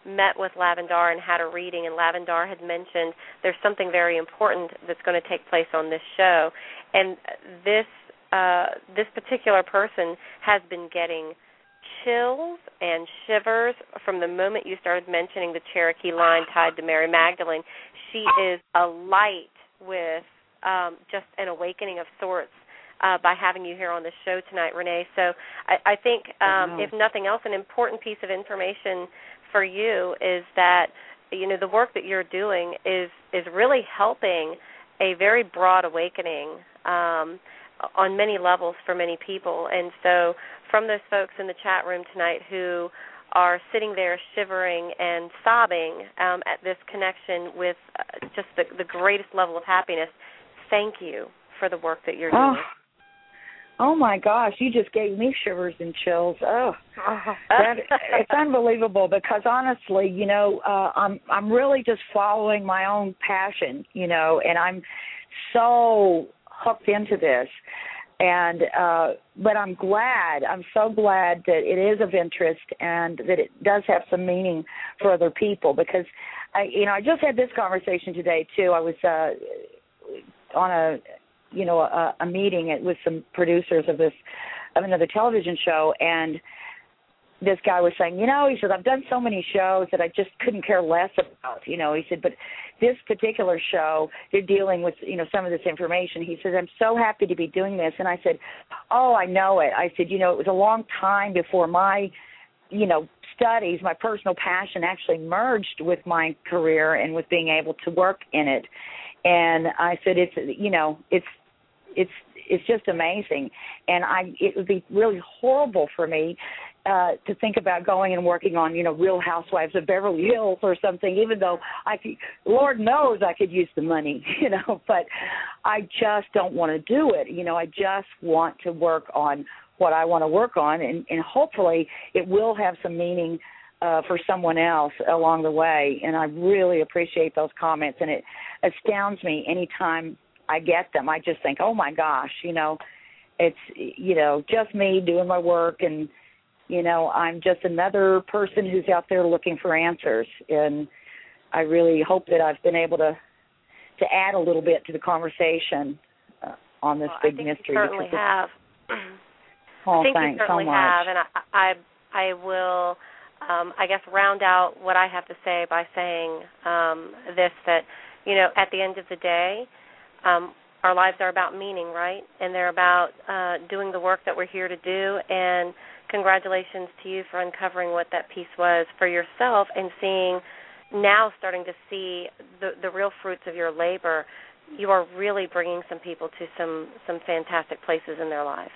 met with Lavendar and had a reading, and Lavendar had mentioned there's something very important that's going to take place on this show. And this particular person has been getting chills and shivers from the moment you started mentioning the Cherokee line tied to Mary Magdalene. She is alight with just an awakening of sorts by having you here on the show tonight, Renee. So I think, if nothing else, an important piece of information for you is that, the work that you're doing is really helping a very broad awakening on many levels for many people. And so from those folks in the chat room tonight who are sitting there shivering and sobbing at this connection with just the greatest level of happiness, thank you for the work that you're doing. Oh my gosh, you just gave me shivers and chills. It's unbelievable because honestly, I'm really just following my own passion, and I'm so hooked into this. And but I'm so glad that it is of interest and that it does have some meaning for other people, because I just had this conversation today too. I was on a meeting with some producers of another television show, and this guy was saying, he said, I've done so many shows that I just couldn't care less about, he said, but this particular show, they're dealing with, some of this information. He says, I'm so happy to be doing this. And I said, oh, I know it. I said, it was a long time before my, studies, my personal passion actually merged with my career and with being able to work in it. And I said, it's just amazing. And it would be really horrible for me to think about going and working on, Real Housewives of Beverly Hills or something, even though Lord knows I could use the money, but I just don't want to do it. I just want to work on what I want to work on, and hopefully it will have some meaning for someone else along the way. And I really appreciate those comments, and it astounds me anytime I get them. I just think, oh my gosh, it's, just me doing my work, and, I'm just another person who's out there looking for answers. And I really hope that I've been able to add a little bit to the conversation on this big mystery. You certainly have. Oh, I think thanks you certainly so much. have, and I will, I guess, round out what I have to say by saying this, that, at the end of the day, our lives are about meaning, right? And they're about doing the work that we're here to do. And congratulations to you for uncovering what that piece was for yourself and starting to see the real fruits of your labor. You are really bringing some people to some fantastic places in their life.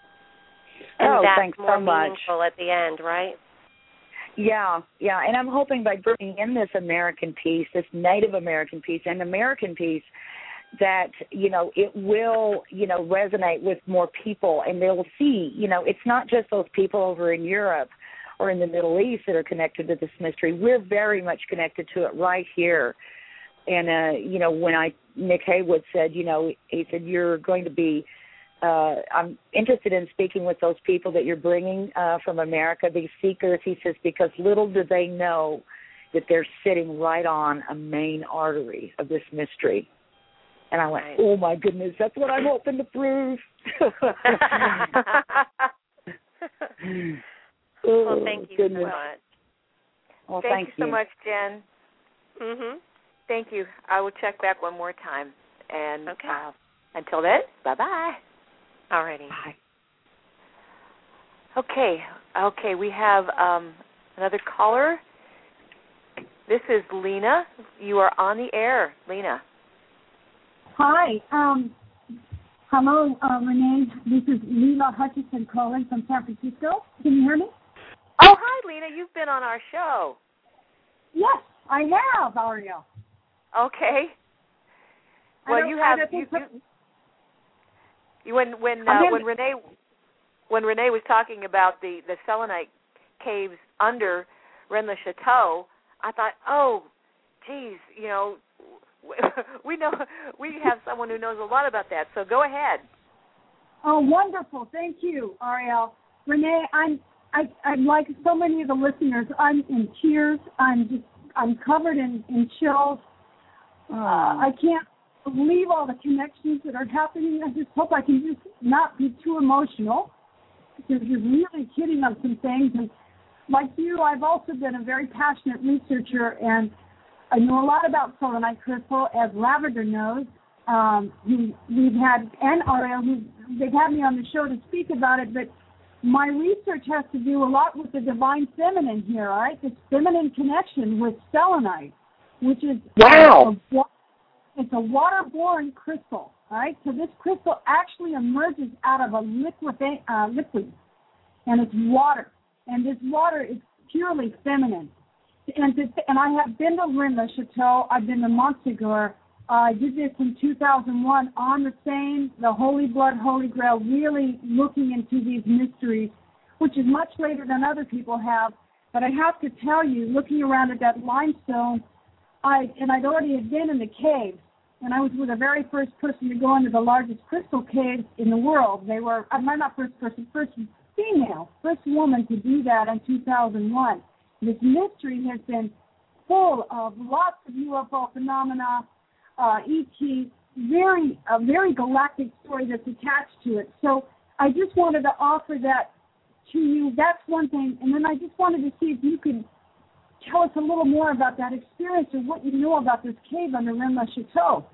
And that's thanks more so much. meaningful at the end, right? Yeah, and I'm hoping by bringing in this American piece, this Native American piece and American piece, that, it will, resonate with more people, and they'll see, it's not just those people over in Europe or in the Middle East that are connected to this mystery. We're very much connected to it right here. And, when Nick Haywood said, he said, you're going to be, I'm interested in speaking with those people that you're bringing from America, these seekers, he says, because little do they know that they're sitting right on a main artery of this mystery. And I went, oh, my goodness, that's what I'm hoping to prove. Well, thank you so much. Well, thank you so you. much, Jen. Mm-hmm. Thank you. I will check back one more time. And okay. Until then, bye-bye. All righty. Bye. Okay, we have another caller. This is Lena. You are on the air, Lena. Hi. Hello, Renee. This is Leela Hutchison calling from San Francisco. Can you hear me? Oh, hi, Lena. You've been on our show. Yes, I have, Ariel. Okay. Well, when Renee was talking about the selenite caves under Rennes le Chateau, I thought, oh, geez, we have someone who knows a lot about that. So go ahead. Oh, wonderful! Thank you, Ariel. Renee, I'm I'm like so many of the listeners. I'm in tears. I'm covered in chills. I can't believe all the connections that are happening. I just hope I can just not be too emotional, because you're really hitting on some things. And like you, I've also been a very passionate researcher, and I know a lot about selenite crystal, as Lavender knows. We've had, and Ariel, they've had me on the show to speak about it, but my research has to do a lot with the divine feminine here, all right? This feminine connection with selenite, which is it's a water-borne crystal, all right? So this crystal actually emerges out of a liquid, and it's water, and this water is purely feminine. And I have been to Rennes le Chateau. I've been to Montségur. I did this in 2001 on the Seine, the Holy Blood, Holy Grail, really looking into these mysteries, which is much later than other people have. But I have to tell you, looking around at that limestone, I'd already been in the caves, and I was with the very first person to go into the largest crystal caves in the world. They were, not first person, first female, first woman to do that in 2001. This mystery has been full of lots of UFO phenomena, ET, a very galactic story that's attached to it. So I just wanted to offer that to you. That's one thing. And then I just wanted to see if you could tell us a little more about that experience and what you know about this cave under Rennes le Chateau.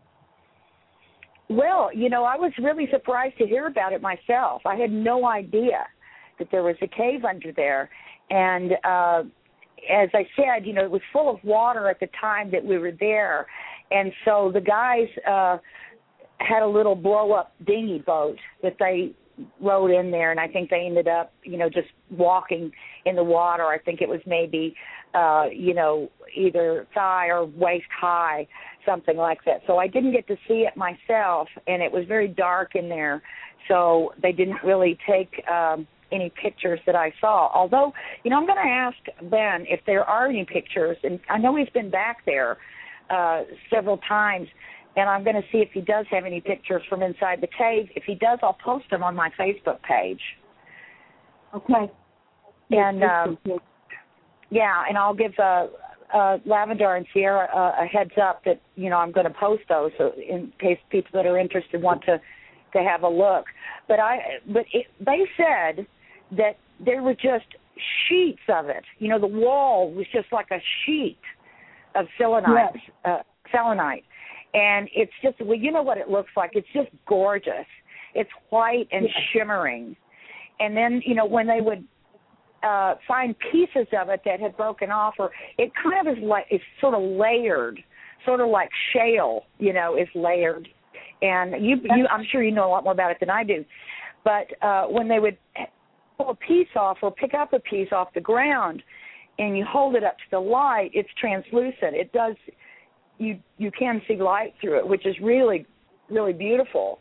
Well, I was really surprised to hear about it myself. I had no idea that there was a cave under there. And as I said, it was full of water at the time that we were there. And so the guys had a little blow-up dinghy boat that they rowed in there, and I think they ended up, just walking in the water. I think it was maybe, either thigh or waist high, something like that. So I didn't get to see it myself, and it was very dark in there, so they didn't really take any pictures that I saw. Although, I'm going to ask Ben if there are any pictures, and I know he's been back there several times, and I'm going to see if he does have any pictures from inside the cave. If he does, I'll post them on my Facebook page. Okay. And and I'll give Lavender and Sierra a heads up that I'm going to post those, so in case people that are interested want to have a look. But they said that there were just sheets of it. The wall was just like a sheet of selenite. And it's just, you know what it looks like. It's just gorgeous. It's white and shimmering. And then, when they would find pieces of it that had broken off, or it kind of is like, it's sort of layered, sort of like shale, is layered. And I'm sure you know a lot more about it than I do. But when they would pull a piece off or pick up a piece off the ground and you hold it up to the light, it's translucent. It does, you can see light through it, which is really, really beautiful.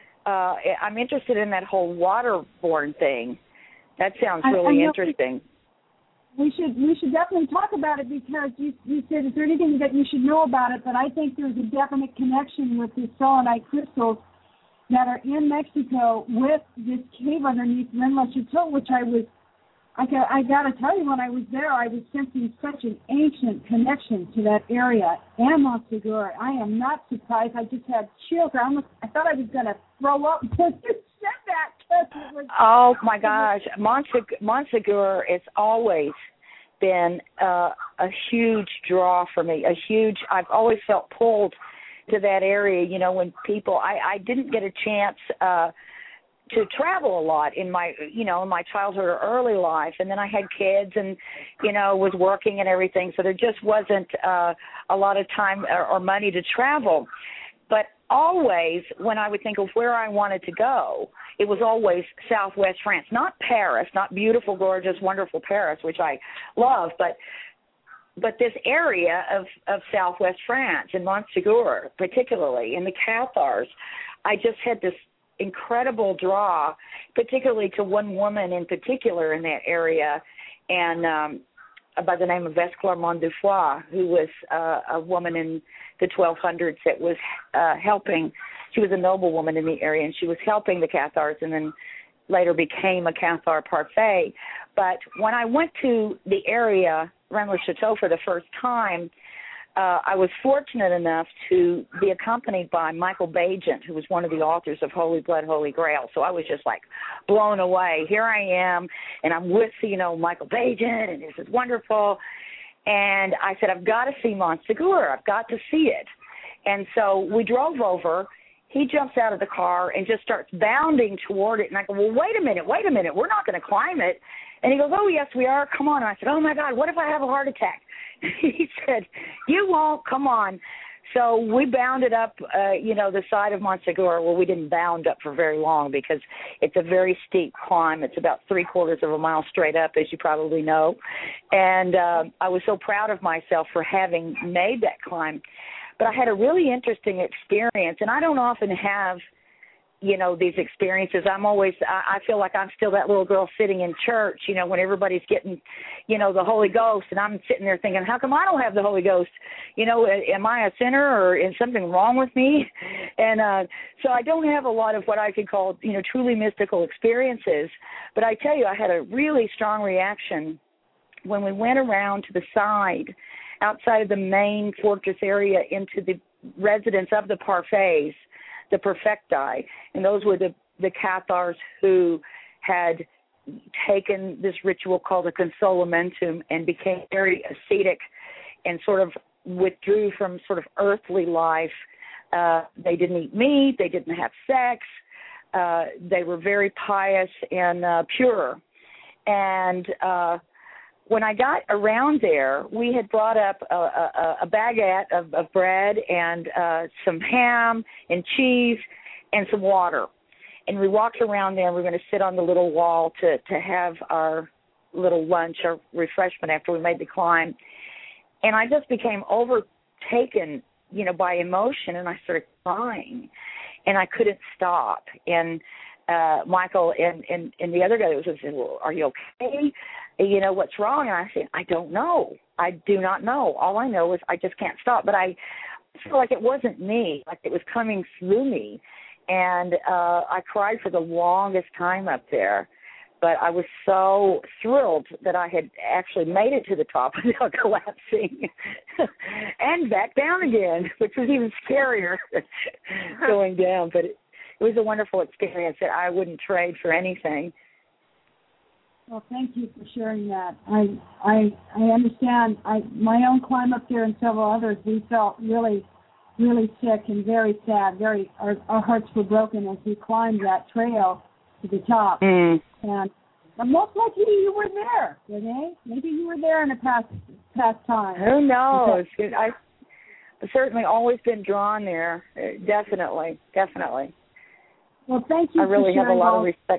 I'm interested in that whole waterborne thing. That sounds really interesting. We should definitely talk about it, because you said, is there anything that you should know about it? But I think there's a definite connection with the selenite crystals that are in Mexico with this cave underneath Rennes le Chateau, which I got to tell you, when I was there, I was sensing such an ancient connection to that area and Montségur. I am not surprised. I just had chills. I thought I was going to throw up when you said that. Oh, my gosh. Montségur has always been a huge draw for me, I've always felt pulled to that area, when people, I didn't get a chance to travel a lot in my childhood or early life, and then I had kids and, was working and everything, so there just wasn't a lot of time or money to travel. But always, when I would think of where I wanted to go, it was always Southwest France, not Paris, not beautiful, gorgeous, wonderful Paris, which I love, but this area of Southwest France, in Montségur particularly, in the Cathars, I just had this incredible draw, particularly to one woman in particular in that area, and by the name of Esclarmonde de Foix, who was a woman in the 1200s that was helping. She was a noblewoman in the area, and she was helping the Cathars, and then later became a Cathar Parfait. But when I went to the area, Rennes-le-Chateau, for the first time, I was fortunate enough to be accompanied by Michael Bagent, who was one of the authors of Holy Blood, Holy Grail. So I was just like blown away. Here I am, and I'm with, Michael Bagent, and this is wonderful. And I said, I've got to see Montségur. I've got to see it. And so we drove over. He jumps out of the car and just starts bounding toward it. And I go, well, wait a minute. We're not going to climb it. And he goes, oh, yes, we are. Come on. And I said, oh, my God, what if I have a heart attack? He said, you won't. Come on. So we bounded up, the side of Montségur. Well, we didn't bound up for very long because it's a very steep climb. It's about 3/4 of a mile straight up, as you probably know. And I was so proud of myself for having made that climb. But I had a really interesting experience, and I don't often have, these experiences. I feel like I'm still that little girl sitting in church, when everybody's getting, the Holy Ghost, and I'm sitting there thinking, how come I don't have the Holy Ghost? Am I a sinner, or is something wrong with me? And so I don't have a lot of what I could call, truly mystical experiences. But I tell you, I had a really strong reaction when we went around to the side, outside of the main fortress area, into the residence of the Parfaits, the Perfecti, and those were the Cathars who had taken this ritual called the Consolamentum and became very ascetic and sort of withdrew from sort of earthly life. They didn't eat meat. They didn't have sex. They were very pious and pure. And when I got around there, we had brought up a baguette of bread and some ham and cheese and some water. And we walked around there, and we were going to sit on the little wall to have our little lunch or refreshment after we made the climb. And I just became overtaken, by emotion, and I started crying. And I couldn't stop. And Michael and the other guy was saying, well, are you okay? What's wrong? And I said, I don't know. I do not know. All I know is I just can't stop. But I feel like it wasn't me, like it was coming through me. And I cried for the longest time up there. But I was so thrilled that I had actually made it to the top without collapsing and back down again, which was even scarier going down. But it was a wonderful experience that I wouldn't trade for anything. Well, thank you for sharing that. I understand. My own climb up there and several others, we felt really, really sick and very sad. Our hearts were broken as we climbed that trail to the top. Mm. And most likely you were there, Renee. Maybe you were there in a past time. Who knows? I've certainly always been drawn there. Definitely. Well, thank you. I really for have a lot of respect.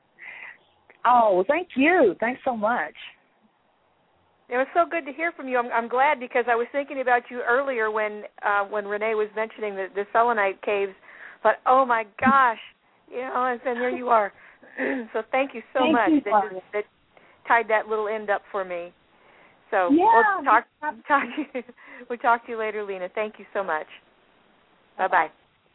Oh, thank you. Thanks so much. It was so good to hear from you. I'm glad, because I was thinking about you earlier when Renee was mentioning the selenite caves. But oh my gosh, and then there you are. So thank you so much. That tied that little end up for me. So we'll talk to you later, Lena. Thank you so much. Bye-bye.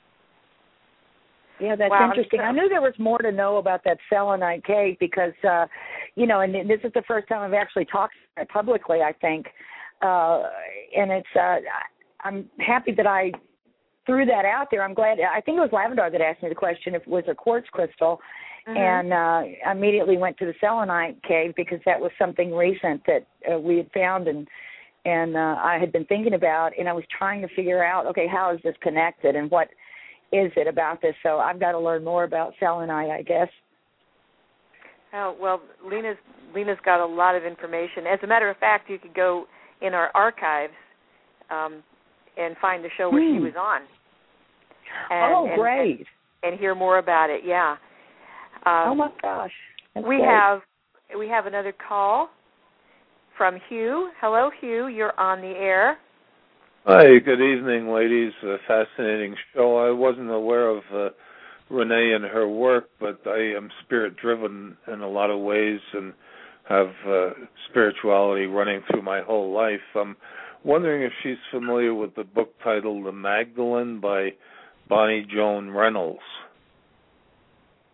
Yeah, that's interesting. I knew there was more to know about that selenite cave because, and this is the first time I've actually talked about it publicly, I think. And it's, I'm happy that I threw that out there. I'm glad. I think it was Lavendar that asked me the question if it was a quartz crystal. Mm-hmm. And I immediately went to the selenite cave because that was something recent that we had found and I had been thinking about, and I was trying to figure out, okay, how is this connected and what is it about this? So I've got to learn more about selenite, I guess. Oh, well, Lena's got a lot of information. As a matter of fact, you could go in our archives and find the show where she was on. Great. And hear more about it, yeah. Oh, my gosh. We have another call from Hugh. Hello, Hugh. You're on the air. Hi, good evening, ladies. A fascinating show. I wasn't aware of Renee and her work, but I am spirit-driven in a lot of ways and have spirituality running through my whole life. I'm wondering if she's familiar with the book titled The Magdalene by Bonnie Joan Reynolds.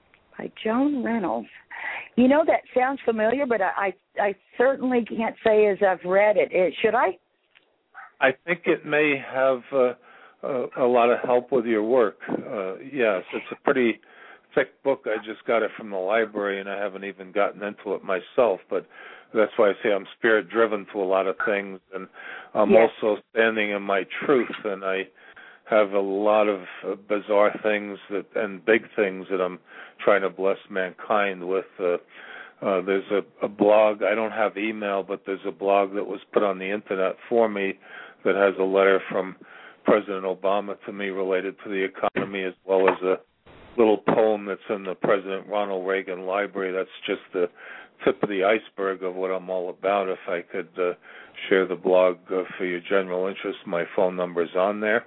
by Joan Reynolds. You know, that sounds familiar, but I certainly can't say as I've read it. Should I? I think it may have a lot of help with your work. Yes, it's a pretty thick book. I just got it from the library, and I haven't even gotten into it myself, but that's why I say I'm spirit-driven to a lot of things, and I'm also standing in my truth, and I have a lot of bizarre things and big things that I'm trying to bless mankind with. There's a blog. I don't have email, but there's a blog that was put on the Internet for me that has a letter from President Obama to me related to the economy, as well as a little poem that's in the President Ronald Reagan Library. That's just the tip of the iceberg of what I'm all about. If I could share the blog for your general interest, my phone number's on there.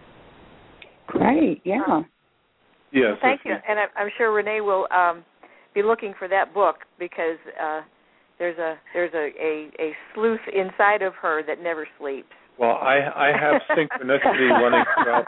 Great, yeah. Yes. Well, thank you, and I'm sure Renee will be looking for that book because there's a sleuth inside of her that never sleeps. Well, I have synchronicity running throughout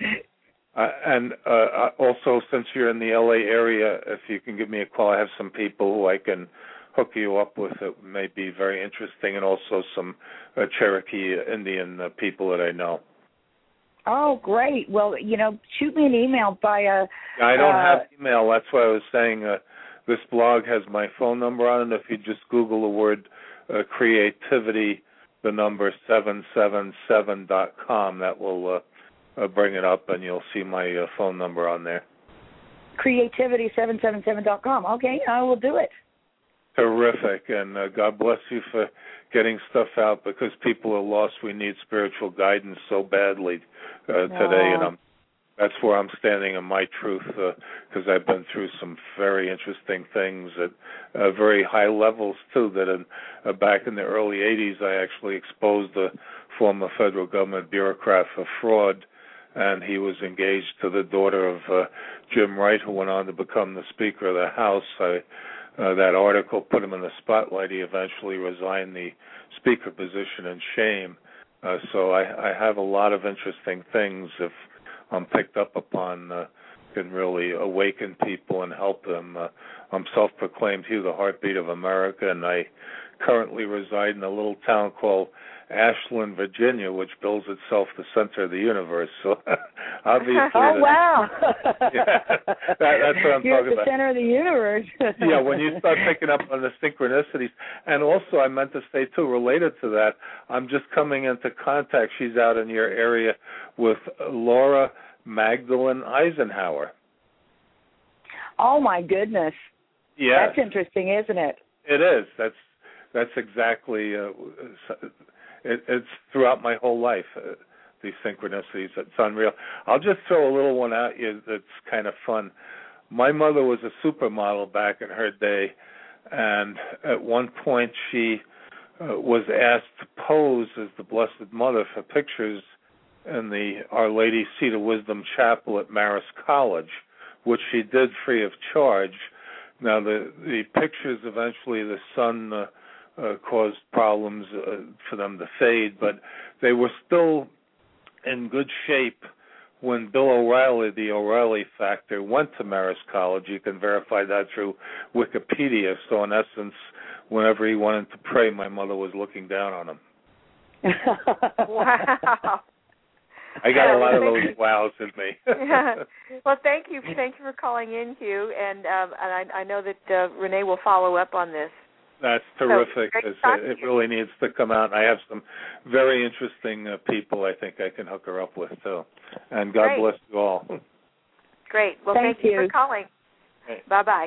and also, since you're in the L.A. area, if you can give me a call, I have some people who I can hook you up with that may be very interesting, and also some Cherokee Indian people that I know. Oh, great. Well, shoot me an email via... I don't have email. That's why I was saying this blog has my phone number on it. If you just Google the word creativity, the number 777.com, that will bring it up, and you'll see my phone number on there. Creativity777.com. Okay, I will do it. Terrific, and God bless you for getting stuff out, because people are lost. We need spiritual guidance so badly today, and that's where I'm standing in my truth, because I've been through some very interesting things at very high levels, too, that back in the early 80s, I actually exposed a former federal government bureaucrat for fraud, and he was engaged to the daughter of Jim Wright, who went on to become the Speaker of the House. That article put him in the spotlight. He eventually resigned the Speaker position in shame. So I have a lot of interesting things, if I'm picked up upon, can really awaken people and help them. I'm self-proclaimed Hugh, the heartbeat of America, and I currently reside in a little town called Ashland, Virginia, which bills itself the center of the universe. So obviously, wow! Yeah, that's what I'm You're talking at the about. Center of the universe. Yeah, when you start picking up on the synchronicities, and also I meant to say too, related to that, I'm just coming into contact. She's out in your area with Laura Magdalene Eisenhower. Oh my goodness! Yeah, that's interesting, isn't it? It is. That's exactly. It's throughout my whole life, these synchronicities. It's unreal. I'll just throw a little one at you that's kind of fun. My mother was a supermodel back in her day, and at one point she was asked to pose as the Blessed Mother for pictures in the Our Lady Seat of Wisdom Chapel at Marist College, which she did free of charge. Now, the pictures, eventually the sun caused problems for them to fade, but they were still in good shape when Bill O'Reilly, the O'Reilly Factor, went to Marist College. You can verify that through Wikipedia. So, in essence, whenever he wanted to pray, my mother was looking down on him. Wow. I got a lot of those wows in me. Yeah. Well, thank you for calling in, Hugh, and I know that Renee will follow up on this. That's terrific. So, it really needs to come out. I have some very interesting people I think I can hook her up with, too. And God bless you all. Great. Well, thank you for calling. Hey. Bye-bye.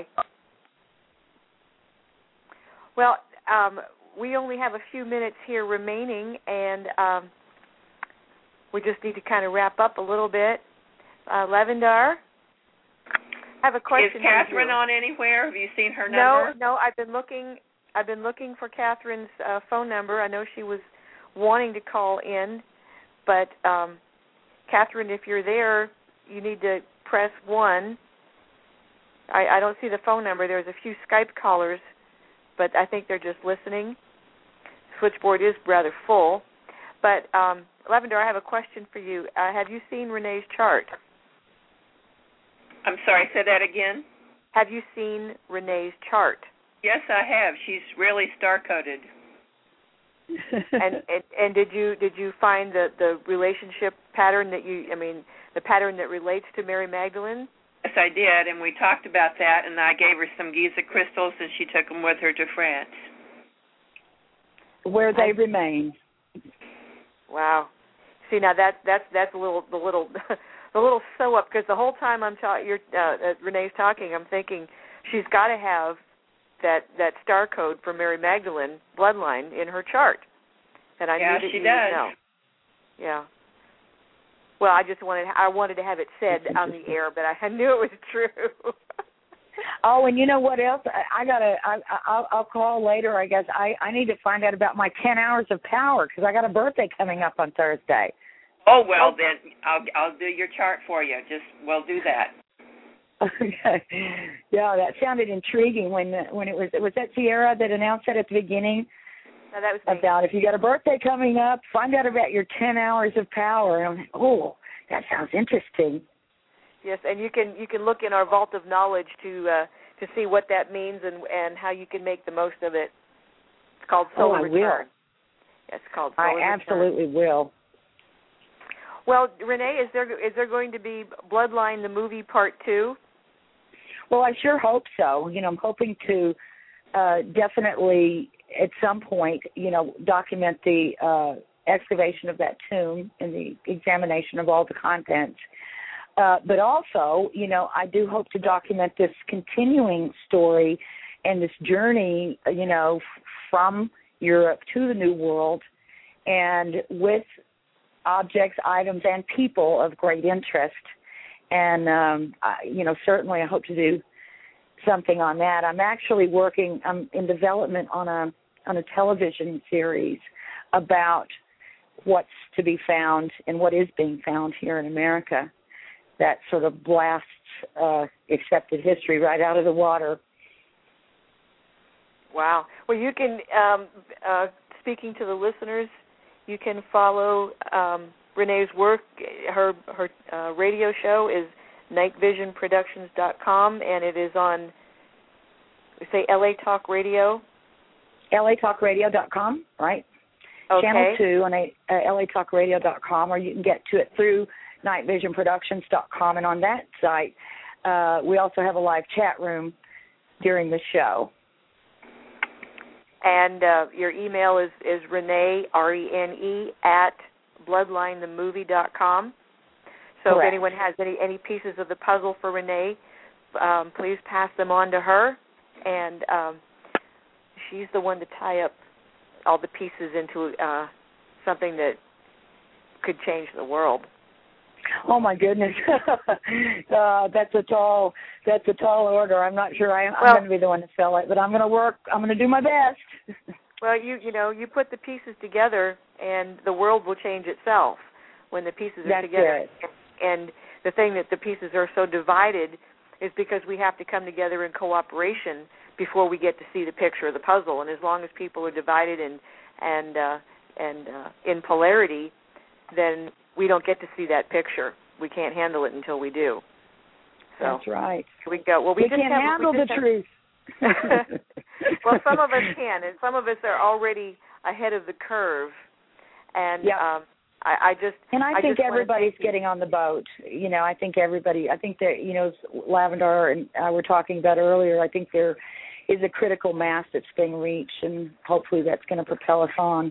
Well, we only have a few minutes here remaining, and we just need to kind of wrap up a little bit. Lavendar, I have a question. Is Catherine on anywhere? Have you seen her number? No. I've been looking for Catherine's phone number. I know she was wanting to call in, but Catherine, if you're there, you need to press 1. I don't see the phone number. There's a few Skype callers, but I think they're just listening. Switchboard is rather full. But, Lavendar, I have a question for you. Have you seen Renee's chart? I'm sorry, say that again. Have you seen Renee's chart? Yes, I have. She's really star-coded. and did you find the relationship pattern the pattern that relates to Mary Magdalene? Yes, I did, and we talked about that, and I gave her some Giza crystals, and she took them with her to France, where they remain. Wow. See, now that's the little sew up, because the whole time Renee's talking, I'm thinking she's got to have that star code for Mary Magdalene bloodline in her chart, and I knew that she you does. would know. Yeah. Well, I wanted to have it said on the air, but I knew it was true. Oh, and you know what else? I'll call later. I guess I need to find out about my 10 hours of power, because I got a birthday coming up on Thursday. Oh well, then I'll do your chart for you. We'll do that. Okay. Yeah, that sounded intriguing when it was that Sierra that announced that at the beginning. No, that was me. About if you got a birthday coming up, find out about your 10 hours of power. And I'm like, oh, that sounds interesting. Yes, and you can look in our vault of knowledge to see what that means and how you can make the most of it. It's called Solar Return. Will. Yes, it's called Solar Return. I absolutely will. Well, Renee, is there going to be Bloodline the movie Part 2? Well, I sure hope so. I'm hoping to definitely at some point, document the excavation of that tomb and the examination of all the contents. But also, I do hope to document this continuing story and this journey, from Europe to the New World, and with objects, items, and people of great interest. And, certainly I hope to do something on that. I'm actually I'm in development on a television series about what's to be found and what is being found here in America that sort of blasts accepted history right out of the water. Wow. Well, you can, speaking to the listeners, you can follow Renee's work. Her radio show is nightvisionproductions.com, and it is on, LA Talk Radio. LATalkRadio.com, right? Okay. Channel 2 on LATalkRadio.com, or you can get to it through nightvisionproductions.com, and on that site, we also have a live chat room during the show. And your email is Renee, RENE, at bloodlinethemovie.com. So Correct. If anyone has any pieces of the puzzle for Renee, please pass them on to her. And she's the one to tie up all the pieces into something that could change the world. Oh my goodness, that's a tall order. I'm not sure I'm going to be the one to sell it, but I'm going to work. I'm going to do my best. Well, you put the pieces together, and the world will change itself when the pieces are together. It. And the thing that the pieces are so divided is because we have to come together in cooperation before we get to see the picture of the puzzle. And as long as people are divided and in polarity, then we don't get to see that picture. We can't handle it until we do. So that's right. We go. Well, we can't handle the truth. Well, some of us can, and some of us are already ahead of the curve. And I think everybody's getting on the boat. I think everybody. I think that Lavendar and I were talking about earlier. I think there is a critical mass that's being reached, and hopefully that's going to propel us on.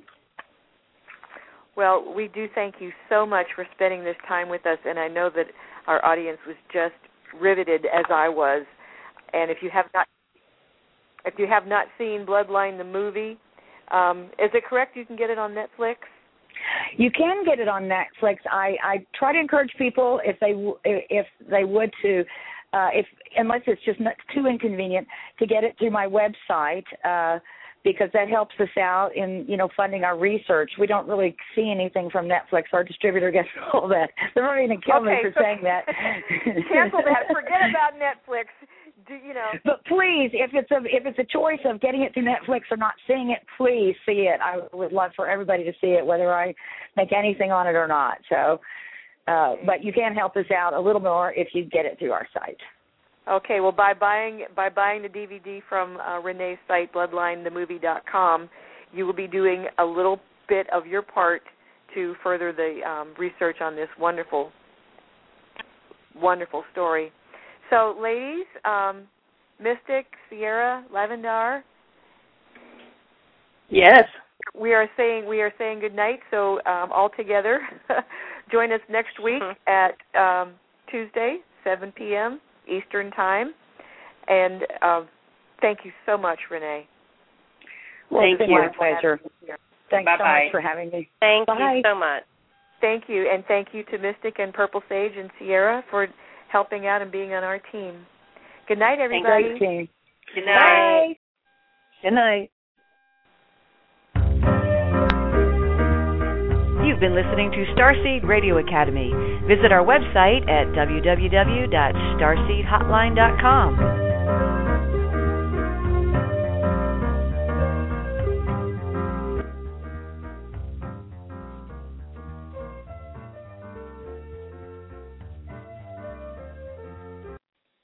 Well, we do thank you so much for spending this time with us, and I know that our audience was just riveted as I was. And if you have not seen Bloodline the movie, is it correct you can get it on Netflix? You can get it on Netflix. I try to encourage people if they would to, unless it's just not too inconvenient, to get it through my website. Because that helps us out in, funding our research. We don't really see anything from Netflix. Our distributor gets all that. They're not going to kill me for saying that. Cancel that. Forget about Netflix. But please, if it's a choice of getting it through Netflix or not seeing it, please see it. I would love for everybody to see it, whether I make anything on it or not. So, but you can help us out a little more if you get it through our site. Okay, well, by buying the DVD from Renee's site, BloodlineTheMovie.com, you will be doing a little bit of your part to further the research on this wonderful, wonderful story. So, ladies, Mystic, Sierra, Lavendar. Yes. We are saying good night. So all together, join us next week at Tuesday, 7 p.m. Eastern Time. And thank you so much, Renee. Well, Thank it's been my pleasure. Thanks so much for having me. Thank you so much. Thank you, and thank you to Mystic and Purple Sage and Sierra for helping out and being on our team. Good night, everybody. Good night. Bye. Good night. You've been listening to Starseed Radio Academy. Visit our website at www.starseedhotline.com.